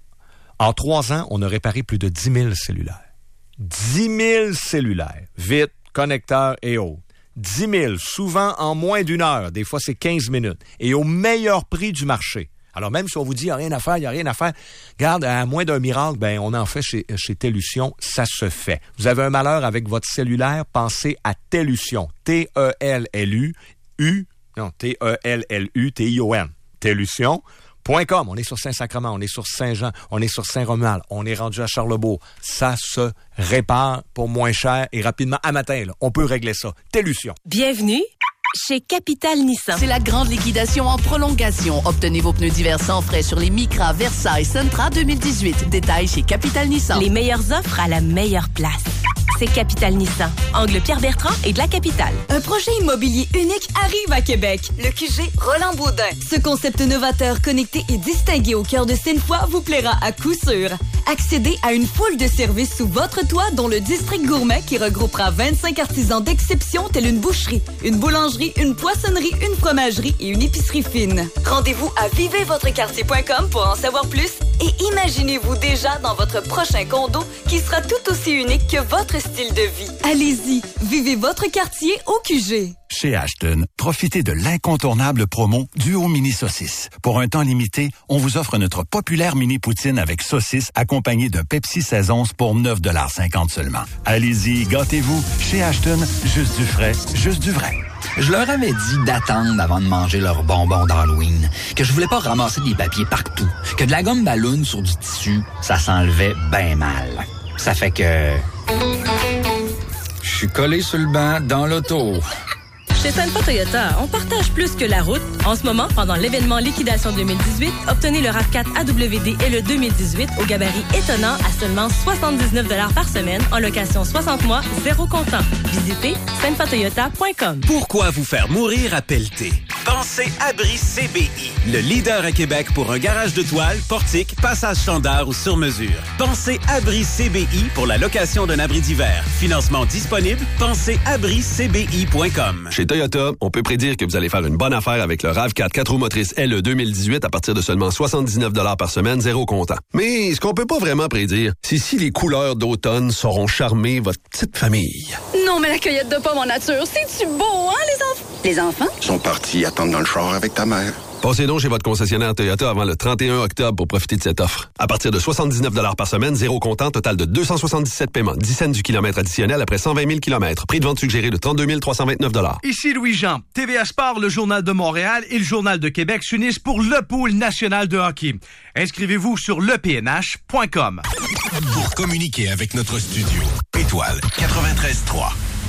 En trois ans, on a réparé plus de dix mille cellulaires. dix mille cellulaires. Vite, connecteurs et autres. dix mille, souvent en moins d'une heure. Des fois, c'est quinze minutes. Et au meilleur prix du marché. Alors, même si on vous dit, il n'y a rien à faire, il n'y a rien à faire, regarde, à moins d'un miracle, ben, on en fait chez, chez Tellution, ça se fait. Vous avez un malheur avec votre cellulaire, pensez à Tellution. T E L L U, U, non, T E L L U T I O N. Tellution point com. On est sur Saint-Sacrement, on est sur Saint-Jean, on est sur Saint-Romuald, on est rendu à Charlebourg. Ça se répare pour moins cher et rapidement à matin, là. On peut régler ça. Tellution. Bienvenue chez Capital Nissan. C'est la grande liquidation en prolongation. Obtenez vos pneus d'hiver sans frais sur les Micra, Versa et Sentra deux mille dix-huit. Détails chez Capital Nissan. Les meilleures offres à la meilleure place. c'est Capital Nissan. Angle Pierre-Bertrand et de la Capitale. Un projet immobilier unique arrive à Québec. Le Q G Roland Baudin. Ce concept novateur, connecté et distingué au cœur de Sainte-Foy vous plaira à coup sûr. Accédez à une foule de services sous votre toit, dont le district gourmet qui regroupera vingt-cinq artisans d'exception tels une boucherie, une boulangerie, une poissonnerie, une fromagerie et une épicerie fine. Rendez-vous à vivez votre quartier point com pour en savoir plus et imaginez-vous déjà dans votre prochain condo qui sera tout aussi unique que votre style de vie. Allez-y, vivez votre quartier au Q G. Chez Ashton, profitez de l'incontournable promo Duo Mini Saucisse. Pour un temps limité, on vous offre notre populaire mini poutine avec saucisse accompagnée d'un Pepsi seize onces pour neuf dollars cinquante seulement. Allez-y, gâtez-vous. Chez Ashton, juste du frais, juste du vrai. Je leur avais dit d'attendre avant de manger leurs bonbons d'Halloween, que je voulais pas ramasser des papiers partout, que de la gomme ballon sur du tissu, ça s'enlevait bien mal. Ça fait que... Je suis collé sur le banc dans l'auto. Chez Sainte-Foy Toyota, on partage plus que la route. En ce moment, pendant l'événement Liquidation deux mille dix-huit, obtenez le RAV quatre A W D et le deux mille dix-huit au gabarit étonnant à seulement soixante-dix-neuf dollars par semaine en location soixante mois, zéro comptant. Visitez sainte foy toyota point com. Pourquoi vous faire mourir à pelleter? Pensez Abri C B I, le leader à Québec pour un garage de toile, portique, passage standard ou sur mesure. Pensez Abri C B I pour la location d'un abri d'hiver. Financement disponible, pensez abri c b i point com. Chez Toyota, on peut prédire que vous allez faire une bonne affaire avec le RAV quatre quatre roues motrices L E deux mille dix-huit à partir de seulement soixante-dix-neuf dollars par semaine, zéro comptant. Mais ce qu'on peut pas vraiment prédire, c'est si les couleurs d'automne sauront charmer votre petite famille. Non, mais la cueillette de pommes en nature, c'est-tu beau, hein, les enfants? Les enfants? Ils sont partis attendre dans le char avec ta mère. Passez donc chez votre concessionnaire Toyota avant le trente et un octobre pour profiter de cette offre. À partir de soixante-dix-neuf dollars par semaine, zéro comptant, total de deux cent soixante-dix-sept paiements, dix cents du kilomètre additionnel après cent vingt mille kilomètres. Prix de vente suggéré de trente-deux mille trois cent vingt-neuf dollars. Ici Louis-Jean. T V A Sport, le Journal de Montréal et le Journal de Québec s'unissent pour le pool national de hockey. Inscrivez-vous sur le p n h point com. Pour communiquer avec notre studio, étoile quatre-vingt-treize trois.